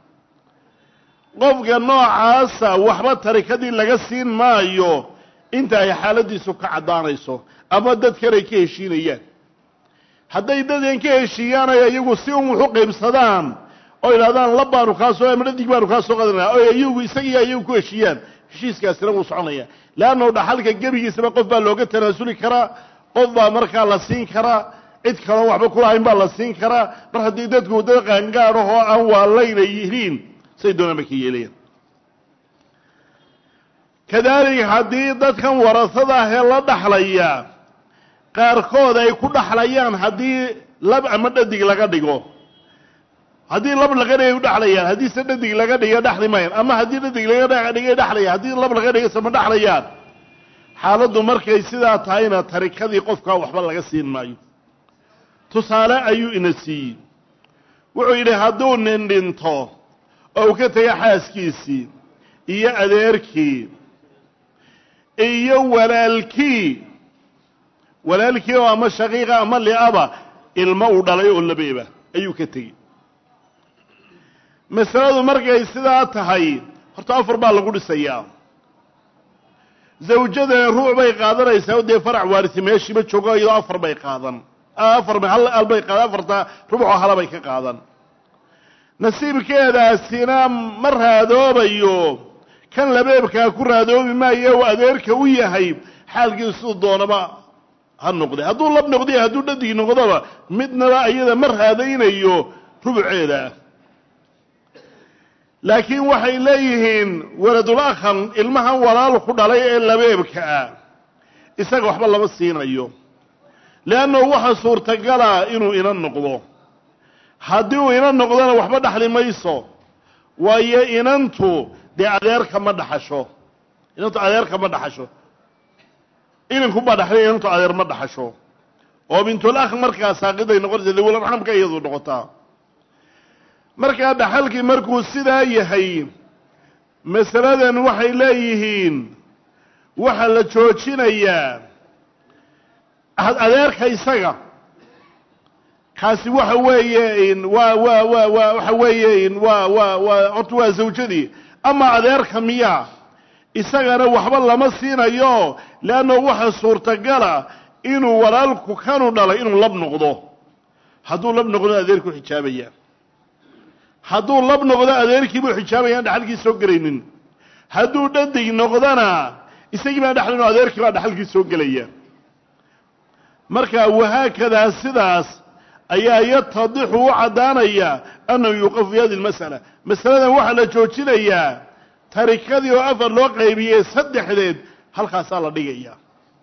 qofka noocaasa waxba tarikadii laga siin maayo inta ay xaaladiisu ka caddaanayso ama dad kale ay ka heshiinayaan hadday dadeen ka heshiiyaanay iyagu si un wuxu qaybsadaan oo yidhahdaan lab baanu kaa soo ama dhadig baanu kaa soo qadanaa oo iyagu isagiiyo iyagu ku heshiiyaan heshiiskaasina wuu soconaya leannahu dhaxalka gebigiisaba qof baa looga tanaasuli karaa qof baa markaa la siin karaa cid kaloo waxba kulahayn baa la siin karaa mar haddii dadku dad qaangaad ahoo aan waalayna yihiin say doonaan ba ka yeelayaan kadaalika haddii dadkan warasada ahee la dhaxlaya qaarkood ay ku dhaxlayaan haddii lab ama dhadig laga dhigo haddii lab laga dhigay u dhexlayaan haddiise dhadig laga dhiga dhexli mayaan ama haddii dhadig laga dhigay dhexlayaan haddii lab laga dhigay sama dhexlayaan xaaladdu markay sidaa tahayna tarikadii qofkaa waxba laga siin maayo tusaale ayuu ina siiyey wuxuu yidhi hadduu nin dhinto oo uu ka taga xaaskiisii iyo adeerkii iyo walaalkii oo ama shaqiiqa ama li'aba ilmo uu dhalay oo labeeba ayuu ka tegey masaladu markay sidaa tahay horta afar baa lagu dhisayaa zawjadana ruuc bay qaadanaysaa oo dee farac waarisi meeshiiba joogo iyadoo afar bay qaadan hal albay qaadan afarta rubucoo halabay ka qaadan nasiibkeedaasina ma raadoobayo kan labeebkaa ku raadoobi maayo uu adeerka u yahay xaalkiisu siduu doonaba ha noqday hadduu lab noqday hadduu dhadig noqdoba midnaba iyada ma raadaynayo rubuceeda laakiin waxay leeyihiin waladul akhan ilmahan walaal ku dhalay ee labeebka ah isaga waxba lama siinayo leannahu waxa suurtagala inuu ina noqdo haddii uu ina noqdona waxba dhaxli mayso waayo inantu dee adeerka ma dhaxasho inanku baa dhaxlay inantu adeer ma dhaxasho oo bintul akh markaa saaqiday noqonaysa dawal arxamka iyadu noqotaa markaa dhaxalkii markuu sidaa yahay masaladan waxay leeyihiin waxa la joojinayaa adeerka isaga kaasi waxa weeye waxa weeye horta waa zawjadii ama adeerka miyaa isagana waxba lama siinayo laana waxa suurtagala inuu walaalku kanu dhalay inuu lab noqdo hadduu lab noqdo adeerku xijaabaya hadduu lab noqdo adeerkii buu xijaabaya dhaxalkii soo galaynin hadduu dhadig noqdana isagii baa dhaxlino adeerkii baa dhaxalkii soo galaya marka wahaakada sidaas ayaa yatadixu u cadaanaya annahu yuqafu fi hadi almas'ala masaladan waxaa la joojinayaa tarikadii oo afar loo qaybiyey saddexdeed halkaasaa la dhigaya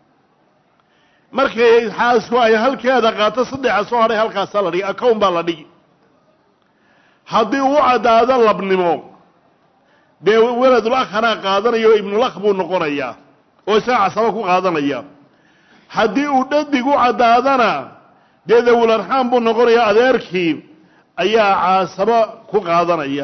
markay xaasku ay halkeeda qaato saddexa soo hadhay halkaasaa la dhigi akown baa la dhigi haddii uu caddaado labnimo dee weladul akhanaa qaadanaya oo ibnulakh buu noqonayaa oo isaga casabo ku qaadanaya haddii uu dhadig u caddaadana dee dawul arxaam buu noqonayaa adeerkii ayaa caasabo ku qaadanaya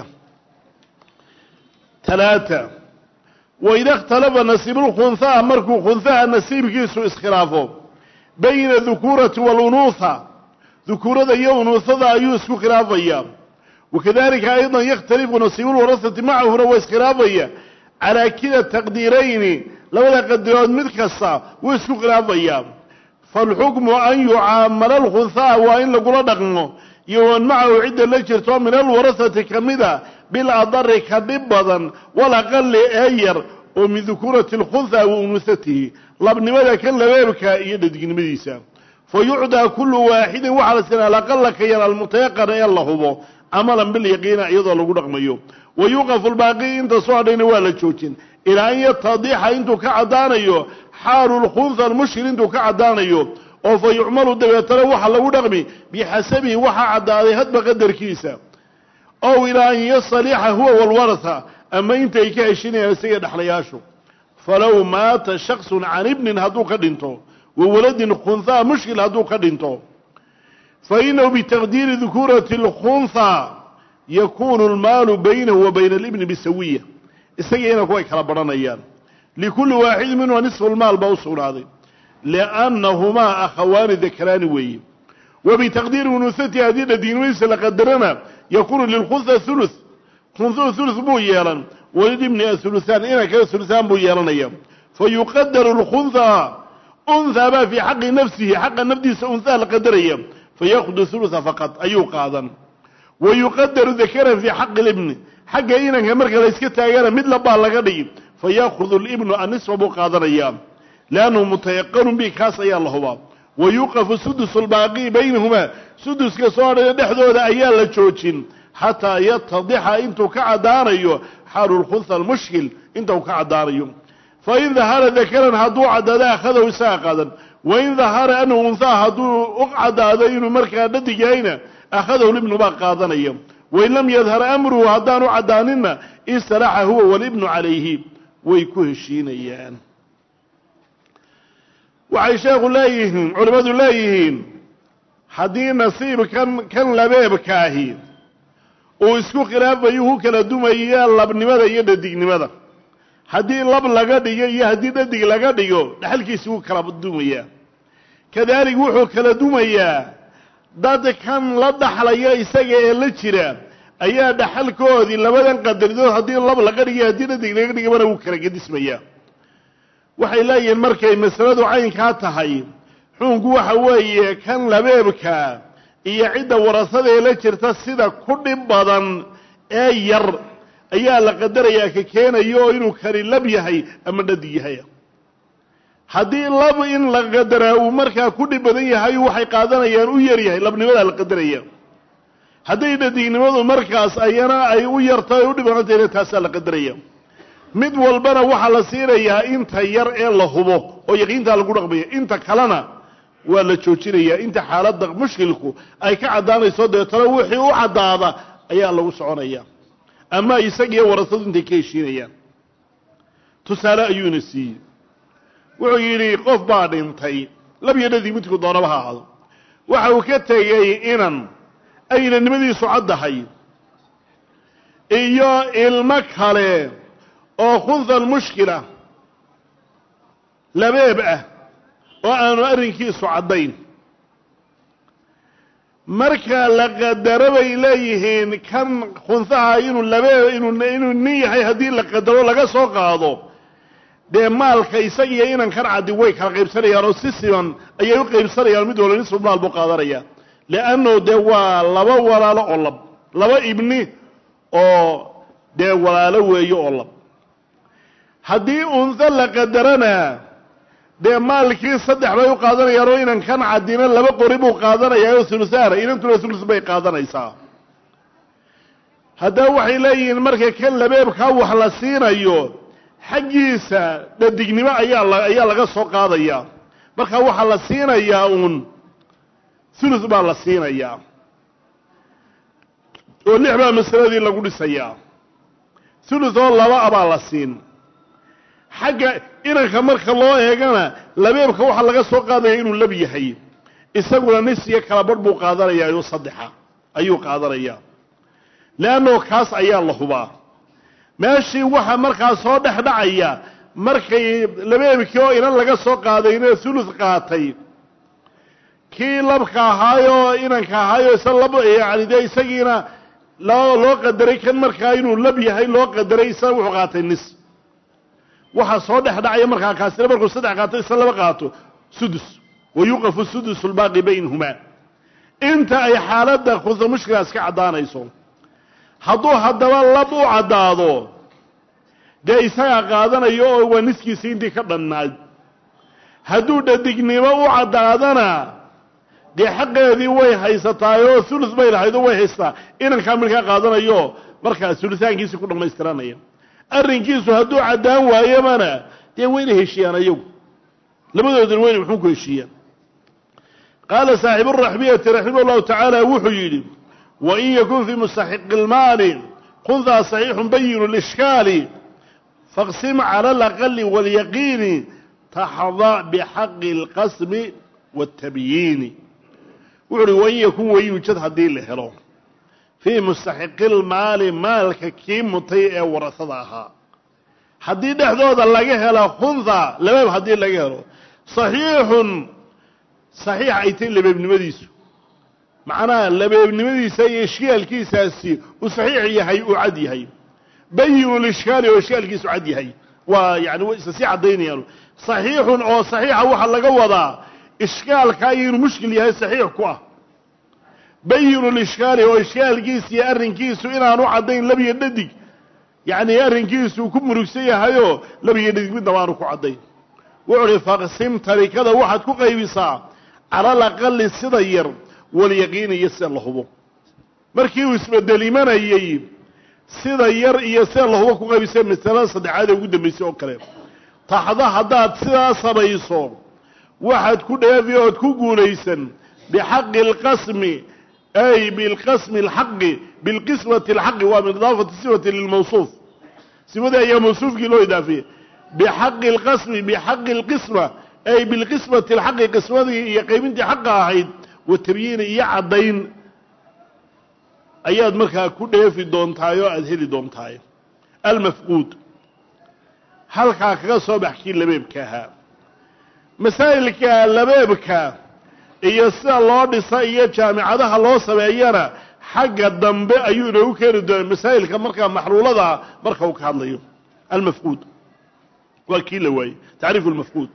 ثلاثة وإذا اختلف نصيب الخنثى مركو خنثى النصيب كيسو اسخلافه بين الذكورة والأنوثة ذكورة يونوثة أيوسكو خلافية وكذلك أيضا يختلف نصيب الورثة معه رو اسخلافية على كلا التقديرين لولا قدرون مذكسة واسكو خلافية فالحكم أن يعامل الخنثى وإن لقل دقنه يوان معه عدة لجرتوا من الورثة كمدة بالأضر كدبضا والأقل أير ومن ذكورة الخنثى وأنوثته لابن ماذا كان لبابك يدد مديسا فيعدى كل واحد وعلى سنة الأقل كيرا المتيقن يالله هو عملا باليقين أيضا لقول رقميه ويوقف الباقي انت صعدين ولا تشوتين إلى أن يتضيح انتو كعدانيو حال الخنثى المشكل انتو كعدانيو وفيعمل الدبيتر وحا لقول رقمي بحسبه وحا عداني هدب قدر كيسا أو إلى أن يصلح هو والورثة أما أنت يكاشين يا سيد حلياشو فلو مات شخص عن ابن هدو قدنتو وولد خنثى مشكل هدو قدنتو فإنه بتقدير ذكورة الخنثى يكون المال بينه وبين الابن بسوية السيئين كويك ربنا ايان لكل واحد منه نصف المال بوصول هذا لأنهما أخوان ذكران وي وبتقدير ونثتي هذه الدين ويس لقدرنا يكون للخنثى ثلث خنثى ثلث بو يالا وللابن الثلثان إنا كالثلثان بو يالا ايام فيقدر الخنثى أنثى ما في حق نفسه حق نفسه أنثى لقدر ايام فيأخذ ثلث فقط أيوقاذا ويقدر ذكرا في حق الابن حق إنا كمرك ليسكتها يالا مثل بالغدي فيأخذ الابن النصف بو قادر ايام لأنه متيقن به كاس يا الله ويوقف السدس الباقي بينهما سدس كسور دحدود ايال لا جوجين حتى يتضح انتو كعداريو حال الخنثى المشكل انتو كعداريو فإن ظهر ذكرا هدو عددا أخذه ساقادا وإن ظهر أنه أنثى هدو أقعد هذين مركا ددجين أخذه الابن باقادا وإن لم يظهر أمره هدان عداننا استراح هو والابن عليه ويكهشين ايان waxay sheekhu leeyihiin culimadu leeyihiin haddii nasiib kan labeebkaahi uu isku khilaafayo uu kala dumaya labnimada iyo dhadignimada haddii lab laga dhigo iyo haddii dhadig laga dhigo dhaxalkiisa uu kala dumaya kadalik wuxuu kala dumayaa dad kan la dhaxlaya isaga ee la jira ayaa dhaxalkoodii labadan qadaridood haddii lab laga dhigo haddii dhadig laga dhigana uu kala gedismaya waxay leeyihiin markay masaladu caynkaa tahay xukunku waxa weeye kan labeebka iyo cidda warasada ee la jirta sida ku dhib badan ee yar ayaa la qadarayaa ka keenayo inuu kari lab yahay ama dhadig yahay haddii lab in la qadaraa uu markaa ku dhib badan yahay waxay qaadanayaan u yar yahay labnimada la qadaraya hadday dhadignimadu markaas ayana ay u yartahay u dhibanaatayna taasaa la qadaraya mid walbana waxa la siinayaa inta yar ee la hubo oo yaqiinta lagu dhaqmayo inta kalena waa la joojinayaa inta xaaladda mushkilku ay ka cadaanayso deetana wixii u cadaada ayaa lagu soconaya ama isagiyo warasadu intay ka heshiinayaan tusaale ayuuna siiyey wuxuu yidhi qof baa dhintay labyadhadii midku doonaba ha ahaado waxa uu ka tegey inan aynanimadiisu caddahay iyo ilmo kale oo khunha mushkila labeeb ah oo aanu arrinkiisu caddayn marka la qadaro bay leeyihiin kan khunhaha inuu nin yahay haddii la qadaro laga soo qaado dee maalka isaga iyo inankan caddi way kala qaybsanayaan oo si siman ayay u qaybsanayaan mid walba nisfu maal buu qaadanaya li'annahu dee waa laba walaalo oo laba ibni oo dee walaalo weeye oo lab haddii unha la qadarana dee maalkii 3 bay u qaadanayaan oo inankan caddina 2 qori buu qaadanayaa oo thuluthaana inantuna thuluth bay qaadanaysaa haddaba waxay leeyihiin marka kan labeebkaa wax la siinayo xaggiisa dhadignimo ayaa laga soo qaadayaa marka waxaa la siinayaa uun thuluth baa la siinayaa oo 6 baa masaladii lagu dhisayaa thuluth oo 2 baa la siin xagga inanka marka loo eegana labeebka waxaa laga soo qaadaya inuu lab yahay isaguna nis iyo kala badh buu qaadanayaa oo 3 ayuu qaadanayaa leanno kaas ayaa la hubaa meeshii waxa markaa soo dhexdhacaya markay labeebkii oo inan laga soo qaadayna thuluth qaatay kii labka ahaayo inanka ahaayo yani dee isagiina loo qadaray kan markaa inuu lab yahay loo qadaray isaga wuxuu qaatay nis waxa soo dhexdhacaya markaa kaasina markuu 3 qaato isa 2 qaato sudus wayuqafu sudus albaaqi baynahuma inta ay xaaladda khunha mushkila iska caddaanayso hadduu haddaba lab u caddaado dee isagaa qaadanayo oo waa niskiisii intii ka dhannayd hadduu dhadignimo u caddaadana dee xaqeedii way haysataayoo thuluth bay lahaydoo way haystaa inankaa midkaa qaadanayo markaa thuluthaankiisii ku dhammaystiranaya arrinkiisu hadduu caddaan waayabana dee wayna heshiiyaan ayagu labadoodana wayna muxuu ku heshiiyaan qaala saaxibu raxbiyati raximah llahu tacaala wuxuu yidhi wain yakun fii mustaxiqi ilmaali khunhaa saxiixun bayinu lishkaali faqsim cala alaqali waalyaqiini taxda bixaqi alqasmi waaltabyiini wuxu uhi wain yakun wayujad haddii la helo fii mustaxiqi lmaali maalka kii mutay ee warasada ahaa haddii dhexdooda laga helo khunha labeeb haddii laga helo saxiixun saxiix ay tahy labeebnimadiisu macnaha labeebnimadiisa iyo ishkaalkiisaasi uu saxiix yahay uu cad yahay bayinu lishkaali oo ishkaalkiisu cad yahay waa yani isa sii caddaynayaan saxiixun oo saxiixa waxaa laga wadaa ishkaalka inuu mushkil yahay saxiix ku ah bayinu lishkaali oo ishkaalkiisa iyo arrinkiisu inaanu caddayn labiyo dhadig yacni arrinkiisu ku murugsan yahayoo labiyo dhadig midna waanu ku caddayn wuxuu uhi faqsim tarikada waxaad ku qaybisaa cala alaqali sida yar walyaqiini iyo sida la hubo markii uu isbedelimanayey sida yar iyo sida la hubo ku qaybisay masalada saddexaad ee ugu dambaysay oo kale taxda haddaad sidaa samayso waxaad ku dheefi ood ku guulaysan bixaqi alqasmi ay bilqasmi alxaqi bilqismati alxaqi waa min idaafati sifati lilmawsuuf sifadii ayaa mawsuufkii loo idaafiyey bixaqi alqasmi bixaqi alqisma ay bilqismati alxaqi qismadii iyo qaybintii xaqa ahayd watabyiini iyo caddayn ayaad markaa ku dheefi doontaay oo aada heli doontaay almafquud halkaa kaga soo bax kii labeebka ahaa masaa'ilka labeebka iyo sida loo dhisa iyo jaamicadaha loo sameeyana xagga dambe ayuu inoogu keeni doonaa masaa'ilka markaa maxluulada marka uu ka hadlayo almafquud waa kii la waayey tacriifu almafquud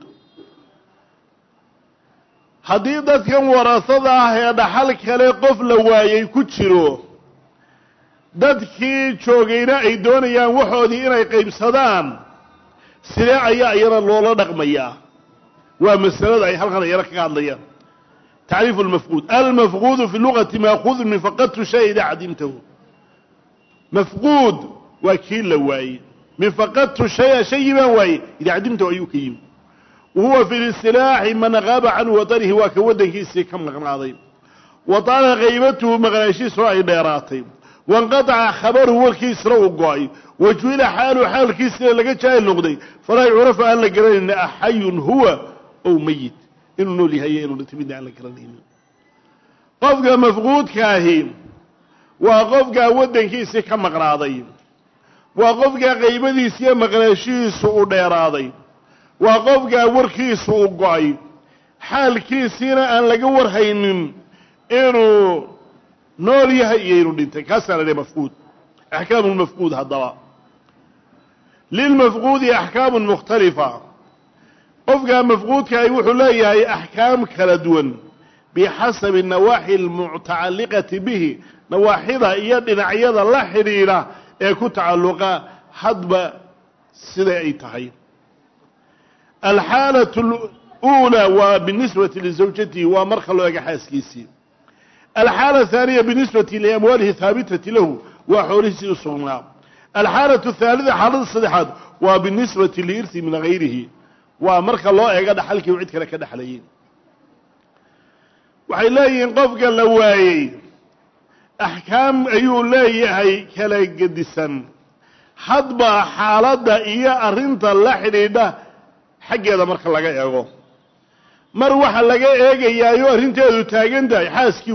haddii dadkan warasada ah ee dhaxal kale qof la waayey ku jiro dadkii joogayna ay doonayaan waxoodii inay qaybsadaan sidee ayaa iyana loola dhaqmayaa waa masalada ay halkan iyana kaga hadlayaan tacriifu almafquud almafquudu fi lugati maakuudun min faqadtu shay idaa cadimtahu mafquud waa kii la waayey min faqadtu shaya shayi baan waayey idaa cadimtahu ayuu ka yimi wahuwa fi listilaaxi man qaaba canhu watanihi waa ka waddankiisii ka maqnaaday wa taala qaybatuhu maqnaashiisuna ay dheeraatay wainqataca khabaruhu warkiisna uu go-ay wajuhila xaaluhu xaalkiisina laga jaahil noqday falaa yucrafu aan la garanayna axayun huwa ow meyit inuu nool yahay inuu dhintay midna aan la garanaynin qofka mafquudkaahi وقفك ودنكيسي كما قراضي وقفك قيبديسي مقناشيس وديراضي وقفك وركيس وقعي حال كيسينا أن لقور هينين إنو نور يهيينو دينتك كسر لمفقود أحكام المفقود هالضواء للمفقود أحكام مختلفة قفك مفقود كيوحو ليه أحكام كالدون بحسب النواحي المتعلقة به نواحيها إيادنا عيادة لا حريرة يكون تعلقها حدب سلائتها الحالة الأولى وبالنسبة لزوجته ومرخل وحاسكيسي الحالة الثانية بالنسبة لأمواله ثابتة له وحوريسي أصغنا الحالة الثالثة حالة الصدحات وبالنسبة لإرث من غيره ومرخل الله يقعد حالك وعدك لك دحليين waxay leeyihiin qofka la waayay ahkaam ayuu leeyahay kala gedisan hadba xaaladda iyo arinta la xidhiidha xageeda marka laga eego mar waxa laga eegayaa arinteedu taagan tahay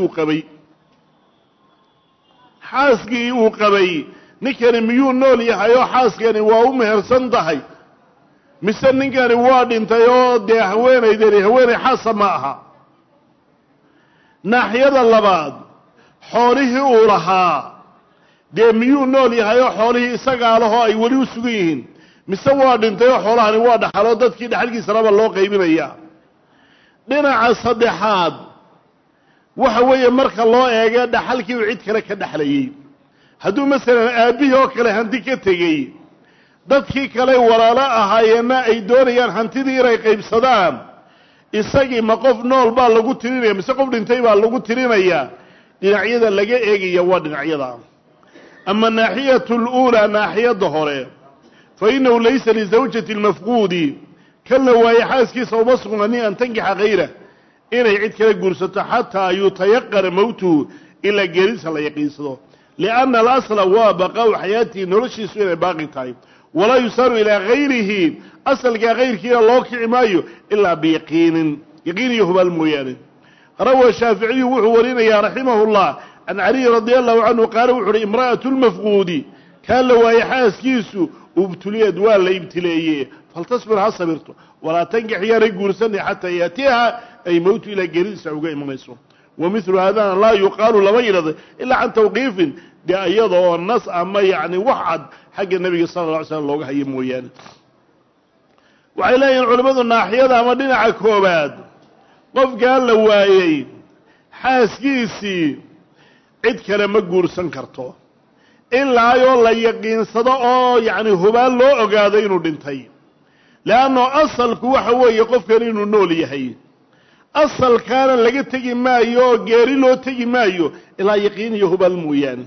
xaaskii uu qabay ninkani miyuu nool yahay oo xaaskani waa u mehersan tahay mise ninkani waa dhintay oo dee haweenay xaasa ma aha naaxiyada labaad xoolihii uu lahaa dee miyuu nool yahay oo xoolihii isagaa lahoo ay weli u sugan yihiin mise waa dhintay oo xoolahani waa dhaxaloo dadkii dhaxalkiisanaba loo qaybinayaa dhinaca saddexaad waxa weeye marka loo eego dhaxalkii uu cid kale ka dhaxlayay hadduu masalan aabbihii oo kale hanti ka tegey dadkii kale walaalo ahaayeenna ay doonayaan hantidii inay qaybsadaan isagii ma qof nool baa lagu tirinaya mise qof dhintay baa lagu tirinaya dhinacyada laga eegaya waa dhinacyada ama naaxiyatu al-ula naaxiyada hore fa innahu laysa li zawjati al-mafqudi kala way xaaskiisa uma sugnani an tankixa ghayra inay cid kale guursato xataa yutayaqar mawtu ila geerisa la yaqiinsado lianna al-asla waa baqaa hayati noloshiisu inay baaqi tahay ولا يسار إلى غيره أصل كغير الله كعمايه إلا بيقين يقين يهب الميان روى الشافعي وحورين يا رحمه الله أن علي رضي الله عنه قال وحر امرأة المفقود كان له يحاس كيسو وابتلي دوال لا يبتليه فلتصبر صبرته ولا تنجح يا رجل سنة حتى يأتيها أي موت إلى جريس أو جاي منيسه ومثل هذا لا يقال لغيره إلا عن توقيف دي أيضا النص أما يعني وحد حق النبي صلى الله عليه وسلم لوغا هي مويان وعليه العلماء الناحية ما دينا كوباد قف قال لوايي حاسكيسي عد كلام قورسن كرتو إلا يولا يقين صدقه يعني هبال لو أقادين دنتي لأنه أصل كوحا هو يقف كرينو نولي هي أصل كان لقى تجي مايو غيري لو تجي مايو إلا يقين يهبال مويان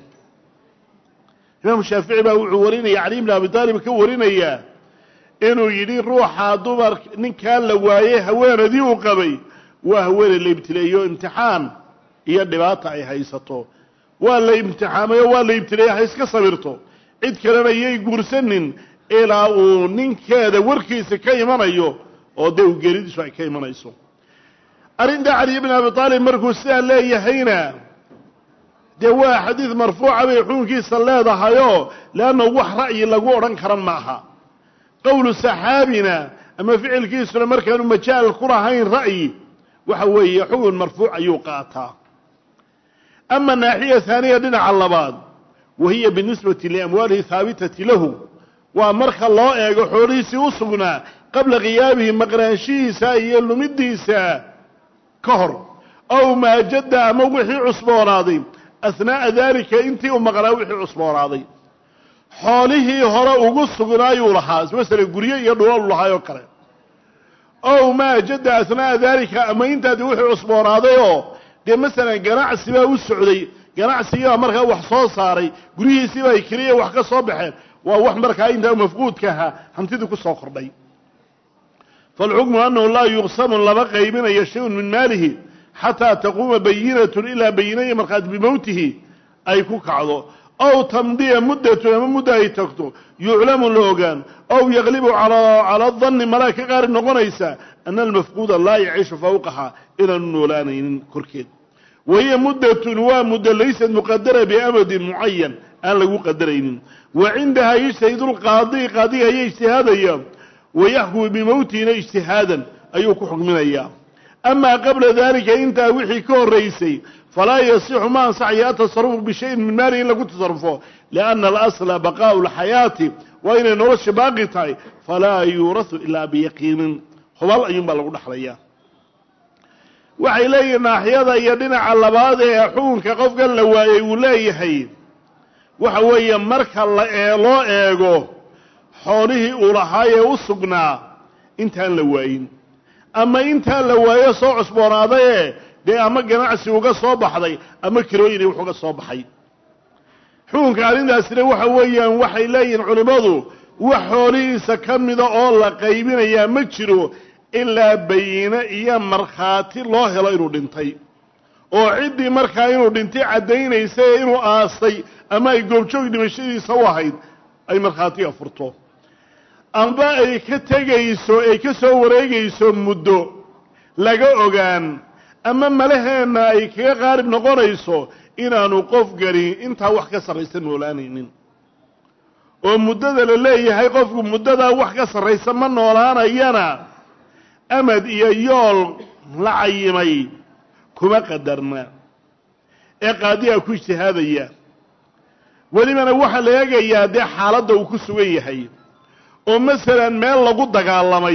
إمام الشافعي بقى ورينا يعني ابن أبي طالب كورينا إياه إنه يدين روحها دمر نين كان لوايه هوين ذي وقبي وهوين اللي ابتليه امتحان يدي باطعي هايسطو ولا امتحان ولا ابتليه هايسك صبرتو عد كلنا يقول سنن إلا ونين كذا وركيس كيمان أيو وديو قريد شوي كيمان أيسو أرين دا علي ابن أبي طالب مركو السهل لا يهينا دوا حديث مرفوع بيحون كي صلى ضحايو لأنه وح رأي لقوا رنكرا معها قول سحابنا أما فعل كيس لما كانوا مجال القرى هين رأي وحوي يحون مرفوع يوقاتها أما الناحية الثانية دنا على بعض وهي بالنسبة لأمواله ثابتة له ومرخ الله يحوريسي وصغنا قبل غيابه مقرانشي سايل مديسا كهر أو ما جد موحي عصبه راضي أثناء ذلك انتي ومقراوحي عصبه راضي حاله هراء وقصقنا يولحاز مثلا قرية يدوال الله يوكره أو ما جد أثناء ذلك أما انت دوحي عصبه راضيه دي مثلا قناع السبا والسعودي قناع السبا مركا وحصو صاري قريه السبا يكريه وحكا صبحين ووح مركا انت مفقود كها همتدو كسو خردي فالحكم أنه لا يغصم لبقى من يشيء من ماله حتى تقوم بينة إلى بينية مرقات بموته أي كوكعضو أو تمضي مدة تكتو يعلم اللوغان أو يغلب على الظن ملاك غير النغنيسة أن المفقود لا يعيش فوقها إلى النولانين كركين وهي مدة ومدة ليست مقدرة بأمد معين أن لو قدرين وعندها يجتهد القاضي قاضيها يجتهاد ويحكم بموتنا اجتهادا أيوك حكم أيام أما قبل ذلك انت وحي كون رئيسي فلا يصح ما انصحي التصرف بشيء من ماله إلا كنت تصرفه لأن الأصل بقاء الحياة وإن نورش باقي فلا يورث إلا بيقين هو الأيام بلغو نحريا waxay leeyihiin naaxiyada iyo dhinaca labaad ee xukunka qofka la waayay uu leeyahay waxa weeye marka loo eego xoolihii uu lahaayee u sugnaa intaan la waayin ama intaan la waayo soo cusboonaaday dee ama ganacsi uga soo baxday ama kirooyin wax uga soo baxay xukunka arrintaasina waxa weeyaan waxay leeyihiin culimadu wax xoolihiisa ka mida oo la qaybinayaa ma jiro ilaa bayina iyo markhaati loo helo inuu dhintay oo ciddii markaa inuu dhintay caddaynaysa inuu aasay ama ay goobjoog dhimashadiisa u ahayd ay markhaatiga furto amba ay ka tegayso ay ka soo wareegayso muddo laga ogaan ama malaheenna ay kaga qaarib noqonayso inaanu qof gari intaa wax ka sarraysa noolaanaynin oo muddada la leeyahay qofku muddadaa wax ka sarraysa ma noolaanayana amad iyo yool la cayimay kuma qadarna ee qaadiga ku ijtihaadaya welibana waxaa la eegayaa dee xaaladda uu ku sugan yahay oo masalan meel lagu dagaalamay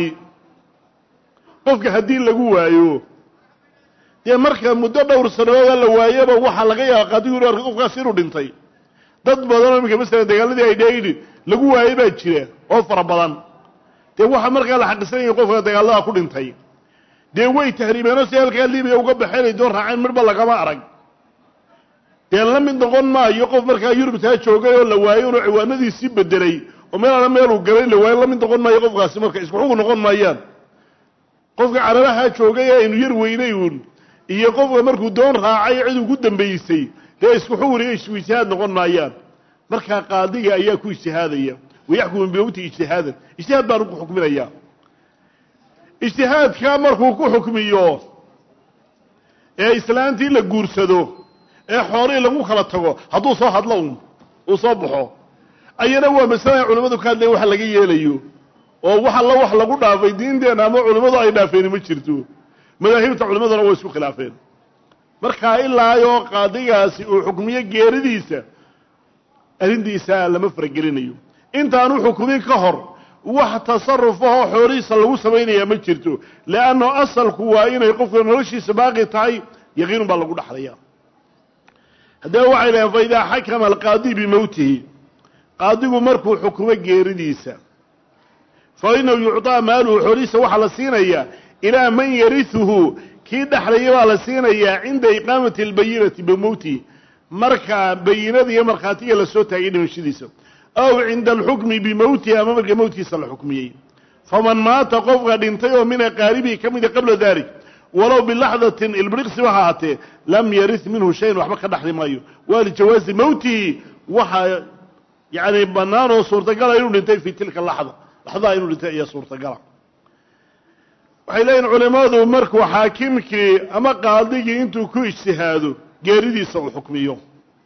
qofka haddii lagu waayo dee marka muddo dhowr sannadood la waayaba waxaa laga yaabaa qaadigu inuu arko qofkaas inuu dhintay dad badan oo iminka masalan dagaaladii ay dheeydi lagu waayay baa jira oo fara badan dee waxa markaa la xaqiisanaya qofka dagaalada ku dhintay dee way tahriibeen si halka Liibiya uga baxay doon raacin marba lagama arag dee la mid noqon maayo qof markaa Yurub taa joogay oo la waayo inuu ciwaanadiisii bedelay oo meel uu galay la waayo la mid noqon maayo qofkaasi markaa isku xug noqon maayaan qofka carabaha joogay ee inuu yar weynay iyo qofka markuu doon raacay cid ugu dambeysay dee isku xug iyo ijtihaad noqon maayaan markaa qaadiga ayaa ku ijtihaadaya ويحكم بموت اجتهادا اجتهاد بانو ku xukminaya ijtihaadka markuu ku xukmiyo ee islaantii la guursado ee xoolii lagu kala tago haduu soo hadlo uu soo baxo ayana waa mas'ala culimadu ka hadlay waxa laga yeelayo oo wax lagu dhaafay diinteena ama culimadu ay dhaafeen ma jirto madaahibta culimaduna way isku khilaafeen marka ilaa iyo qaadigaasi uu xukmiyo geeridiisa arindiisa lama faragelinayo intaanu xukumin ka hor wax tasarrufaha xoolihiisa lagu sameeynaya ma jirto laano asalku waa inay qofka noloshiisa baaqi tahay yaqiin baa lagu dhaxlaya haddii waxay leeyahay fayda xakama alqaadi bimawtihi qaadigu markuu xukumo geeridiisa fa inuu yuctaa maalu xoolihiisa waxa la siinaya ilaa man yarithuhu kii dhaxlaya baa la siinaya cinda iqaamati albayinati bimawtihi marka bayinada iyo markhaatiga la soo taagay dhimashadiisa أو عند الحكم بموته أمام موته صلى حكميه فمن مات قفغ دنتي ومن قاربه كمد قبل ذلك ولو باللحظة البرقس وحاته لم يرث منه شيء وحبك نحن مايو ولجواز موته وحا يعني بنانه صورة قال إنه دنتي في تلك اللحظة لحظة إنه دنتي هي صورة قال وحيلين علماء مرك وحاكمك أما قاضيك انتو كو اجتهادو قاردي صلى حكميه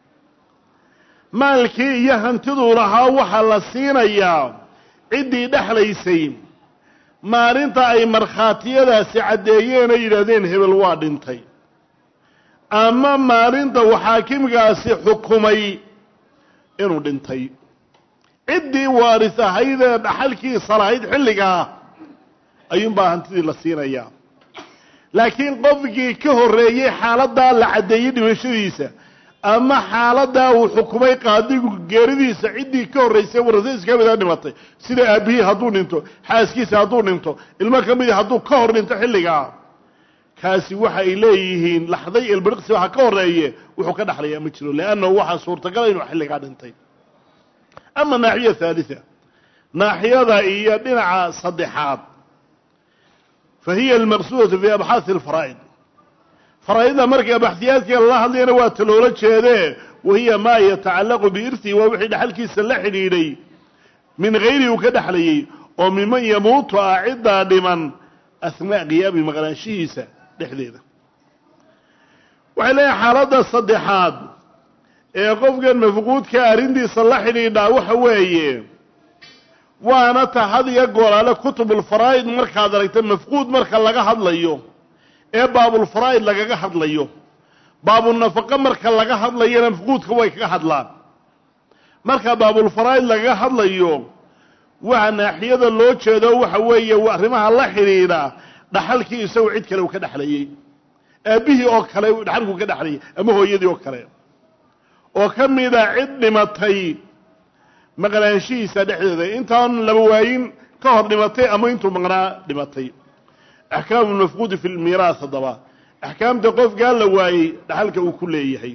maalkii iyo hantidu lahaa waxa la siinayaa cidii dhaxlaysay maalinta ay markhaatiyadaasi cadeeyeen ay yiraahdeen hebel waa dhintay ama maalinta xaakimkaasi xukumay inuu dhintay cidii waarisahayd dhaxalkii salahayd xilliga ayuun baa hantidii la siinayaa laakiin qofkii ka horeeyay xaaladda la cadeeyay dhimashadiisa ama xaaladda uu xukumay qaadigu geeridiisa cidii ka horeysay waraysiga wada dhimatay sida aabihi haduu dhinto xaaskiisa haduu dhinto ilmo kamid haduu ka hor dhinto xilliga kaasi waxa ay leeyihiin laxday ilbirqsi waxa ka horeeyay wuxuu ka dhaxlayaa ma jiro laana waxa suurtagal inuu xilliga dhintay ama naaxiya thalitha naaxiyada iyo dhinaca saddexaad فهي المقصودة في أبحاث الفرائض فرائضها مركة بحثياتك الله هذين واتلولة شهده وهي ما يتعلق بإرثي ووحيد حلكي سلح لي من غيره وكدح لي وممن يموت أعدى لمن أثناء غياب مغناشيسة لحديدة وعليه حالة الصدحات قفقا مفقود كارندي صلحني داوح ويه وانا تهدي يقول على كتب الفرائض مركا ذلك مفقود مركا لغا hadlayo باب الفرائض لغا hadlayo باب النفقه مركا لغا hadlayo مفقودka way kaga hadlaan marka باب الفرائض لغا hadlayo waxa naaxiyada loo jeedo waxa weeye arrimaha la xiriira dhaxalkii isagu cid kale uu ka dhaxlayay aabihii oo kale uu dhaxalku ka dhaxlayay ama hooyadii oo kale oo kamida cid dhimatay maqnaanshiisa dhexdeeda intaan laba waayin ka hor dhimatay ama intuu maqnaa dhimatay ahkaam mafquud fi almiraas daba ahkaamta qof gaal la waayay dhaxalka uu ku leeyahay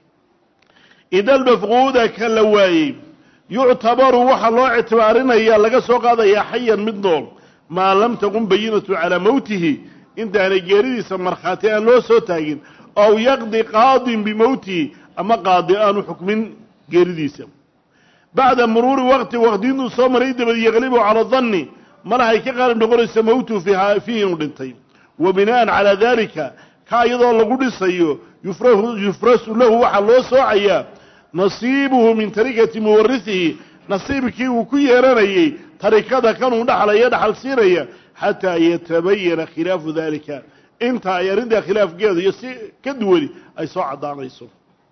idal mafquud ka la waayay yu'tabaru waxa loo ictibaarinaya laga soo qaadaya xayyan mid nool ma lam taqum bayinatu ala mawtihi inta aan geeridiisa marxaati aan loo soo taagin aw yaqdi qaadin bi mawtihi ama qaadi aanu xukmin geeridiisa بعد مرور وقت إنه صامر يدب يغلبه على الظن ما راح يكقل نقول السموت فيه ندنتي وبناء على ذلك كايضا لقول السيو يفرس له وحلو صاعيا نصيبه من طريقة مورثه نصيبك وكي يراني طريقة كانوا نحل يدحل سيريا حتى يتبين خلاف ذلك انت يرد خلاف قيد كدولي اي صعد عن يسر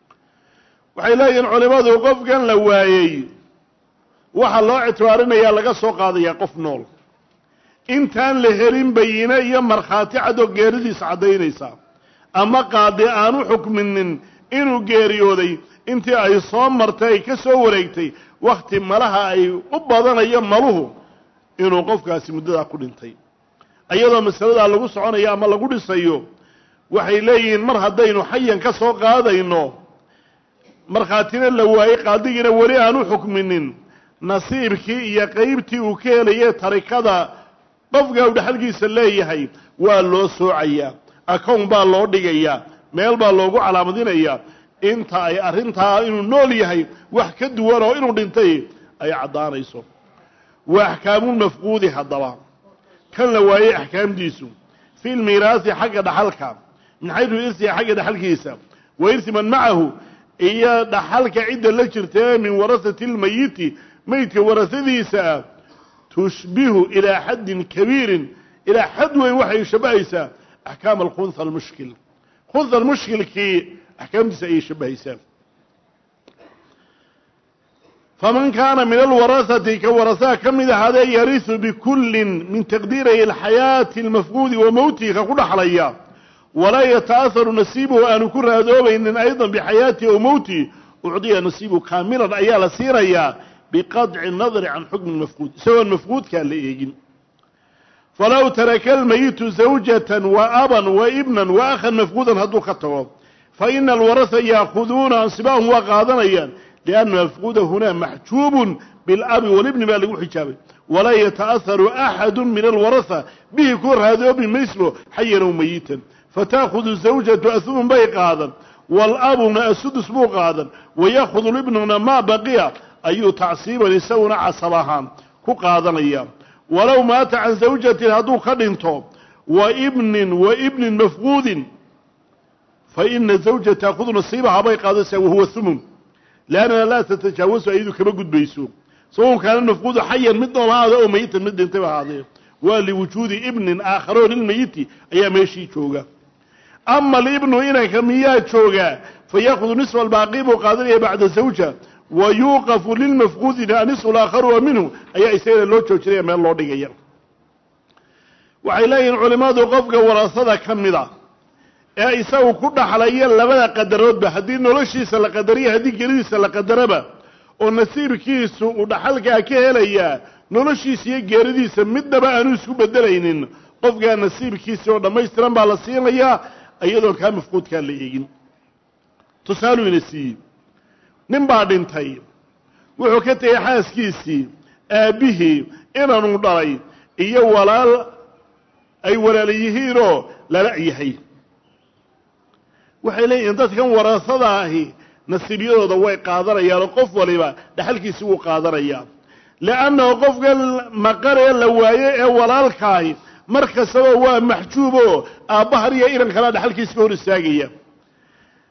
waxay leeyihiin culimadu qofkan la waayay waxa loo ictibaarinaya laga soo qaadaya qof nool intaan la helin bayina iyo marxaati cad oo geeridiisa cadeynaysa ama qaadi aanu xukminin inuu geeriyooday intii ay soo martay ka soo wareegtay waqti malaha ay u badanayo maluhu inuu qofkaasi muddada ku dhintay ayadoo masalada lagu soconayo ama lagu dhisayo waxay leeyihiin mar haddaynu xayan ka soo qaadayno marxaatina la waayay qaadigina wali aanu xukminin nasiibkii iyo qaybtii uu ka helay tarikada qofka uu dhaxalkiisa leeyahay waa loo soocayaa akoon baa loo dhigayaa meel baa loogu calaamadinayaa inta ay arintaa inuu nool yahay wax ka duwan oo inuu dhintay ay cadaanayso wa ahkaamul mafquudi hadaba kan la waayay ahkaamdiisu fil miraasi xagga dhaxalka min haydu irsi xagga dhaxalkiisa wa irsi man ma'ahu iyo dhaxalka cid la jirtay min warasati almayit mayt warasadiisa tushbihu ila hadd kabir ila hadd weyn waxay shabahaysa ahkaam alkhunth almushkil khunth almushkil ki ahkaamtiisa ay shabahaysa فمن كان من الورثة كورثاء كمد هذا يرث بكل من تقديره الحياة المفقود وموته كقول حليا ولا يتأثر نصيبه أن يكون هذا إن أيضا بحياته وموته أعطيه نصيبه كاملا أيال سيريا بقطع النظر عن حكم المفقود سواء المفقود كان لإيجن فلو ترك الميت زوجة وأبا وابنا وأخا مفقودا هدو خطوه فإن الورثة يأخذون أنصباهم وقادنيا لأن المفقود هنا محجوب بالأب والابن بالغو حجابه ولا يتأثر أحد من الورثة به كره هذا بمثله حيا وميتا فتأخذ الزوجة أثم بيق هذا والأب أسدس بوق هذا ويأخذ الابن ما بقي أي تعصيب لسونا عصبها كوق هذا الأيام ولو مات عن زوجة هدو خدنته وابن مفقود فإن الزوجة تأخذ نصيبها بيق هذا وهو الثمن لأنها لا تتجاوز أيضا كما قد بيسوق سواء كان المفقود حيا مدة هذا أو ميتا مدة انتبه هذا ولوجود ابن آخرون الميت أي ماشي شوقا أما الابن هنا كميات شوقا فيأخذ نصف الباقي وقادرية بعد الزوجة ويوقف للمفقود نصف الآخر ومنه أي إسير اللو تشريع من الله دقيا وعليه العلماء وقفق ورصدا كمدا isagu ku dhaxlaya labada qadaroodba hadii noloshiisa la qadariyo hadii geeridiisa la qadaraba oo nasiibkiisu u dhaxalka ka helaya noloshiisa iyo geeridiisa midnaba aanu isku bedelaynin qofka nasiibkiisa oo dhameystiran baa la siinaya iyadoo ka mafquudka la eegin tusaalu inasi nin baa dhintay wuxuu ka tagay xaaskiisii aabihi inaanu dhalay iyo walaal ay walaaliyihiin oo la yahay waxay leeyihiin dadkan warasada ahi nasiibiyadooda way qaadanayaan qof waliba dhaxalkiisa uu qaadanaya laana qofka maqare la waaye ee walaalkaay markasaba waa maxjuubo aabahariya iran kala dhaxalkiisa hor istaagaya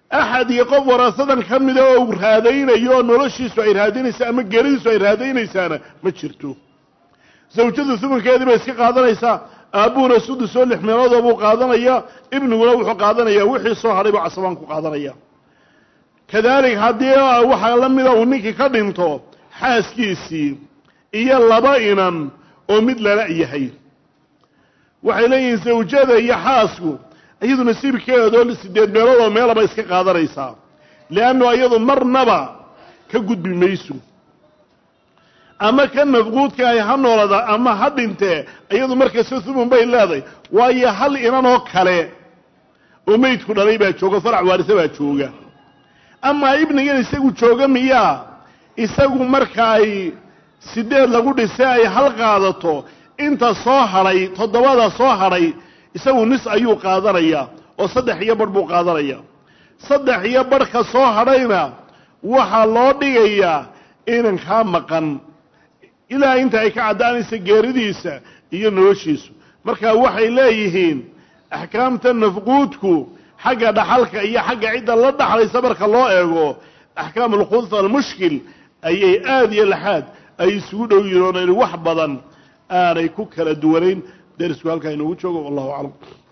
axad iyo qof waraasadan ka mida oo uu raadaynayo oo noloshiisu ay raadinaysa ama geeridiisu ay raadaynaysaana ma jirto zawjadu subankeedii bay iska qaadanaysaa aabuhuna sudus oo 6 meelood buu qaadanayaa ibniguna wuxuu qaadanayaa wixii soo hadhay buu casabaan ku qaadanaya kadalik haddii waxaa la mida uu ninkii ka dhinto xaaskiisii iyo 2 inan oo mid lala yahay waxay leeyihiin zawjada iyo xaasku iyadu nasiibkeedu 8 meelood oo meelaba iska qaadanaysaa leeyahay iyadu marnaba ka gudbi mayso ama ka nafquudka ay hanoolada ama hadintee iyadu markay soo suban bay leedahay waayo hal inan oo kale oo meydku dhalay baa jooga farac waarisa baa jooga ama ibnigan isagu jooga miyaa isagu marka ay 8 lagu dhisay ay hal qaadato inta soo haray 7 soo haray isagu nis ayuu qaadanaya oo 3 iyo badh buu qaadanaya 3 iyo badh ka soo harayna waxa loo dhigayaa inaan ka maqan ilaa inta ay ka cadaanaysa geeridiisa iyo noloshiisu marka waxay leeyihiin ahkaamta nafquudku xagga dhaxalka iyo xagga cidda la dhaxlaysa marka loo eego ahkaam al-khulth al-mushkil ayay aad iyo laxaad ay isugu dhow yihiin wax badan aanay ku kala duwanayn derisku halka inuu joogo wallahu a'lam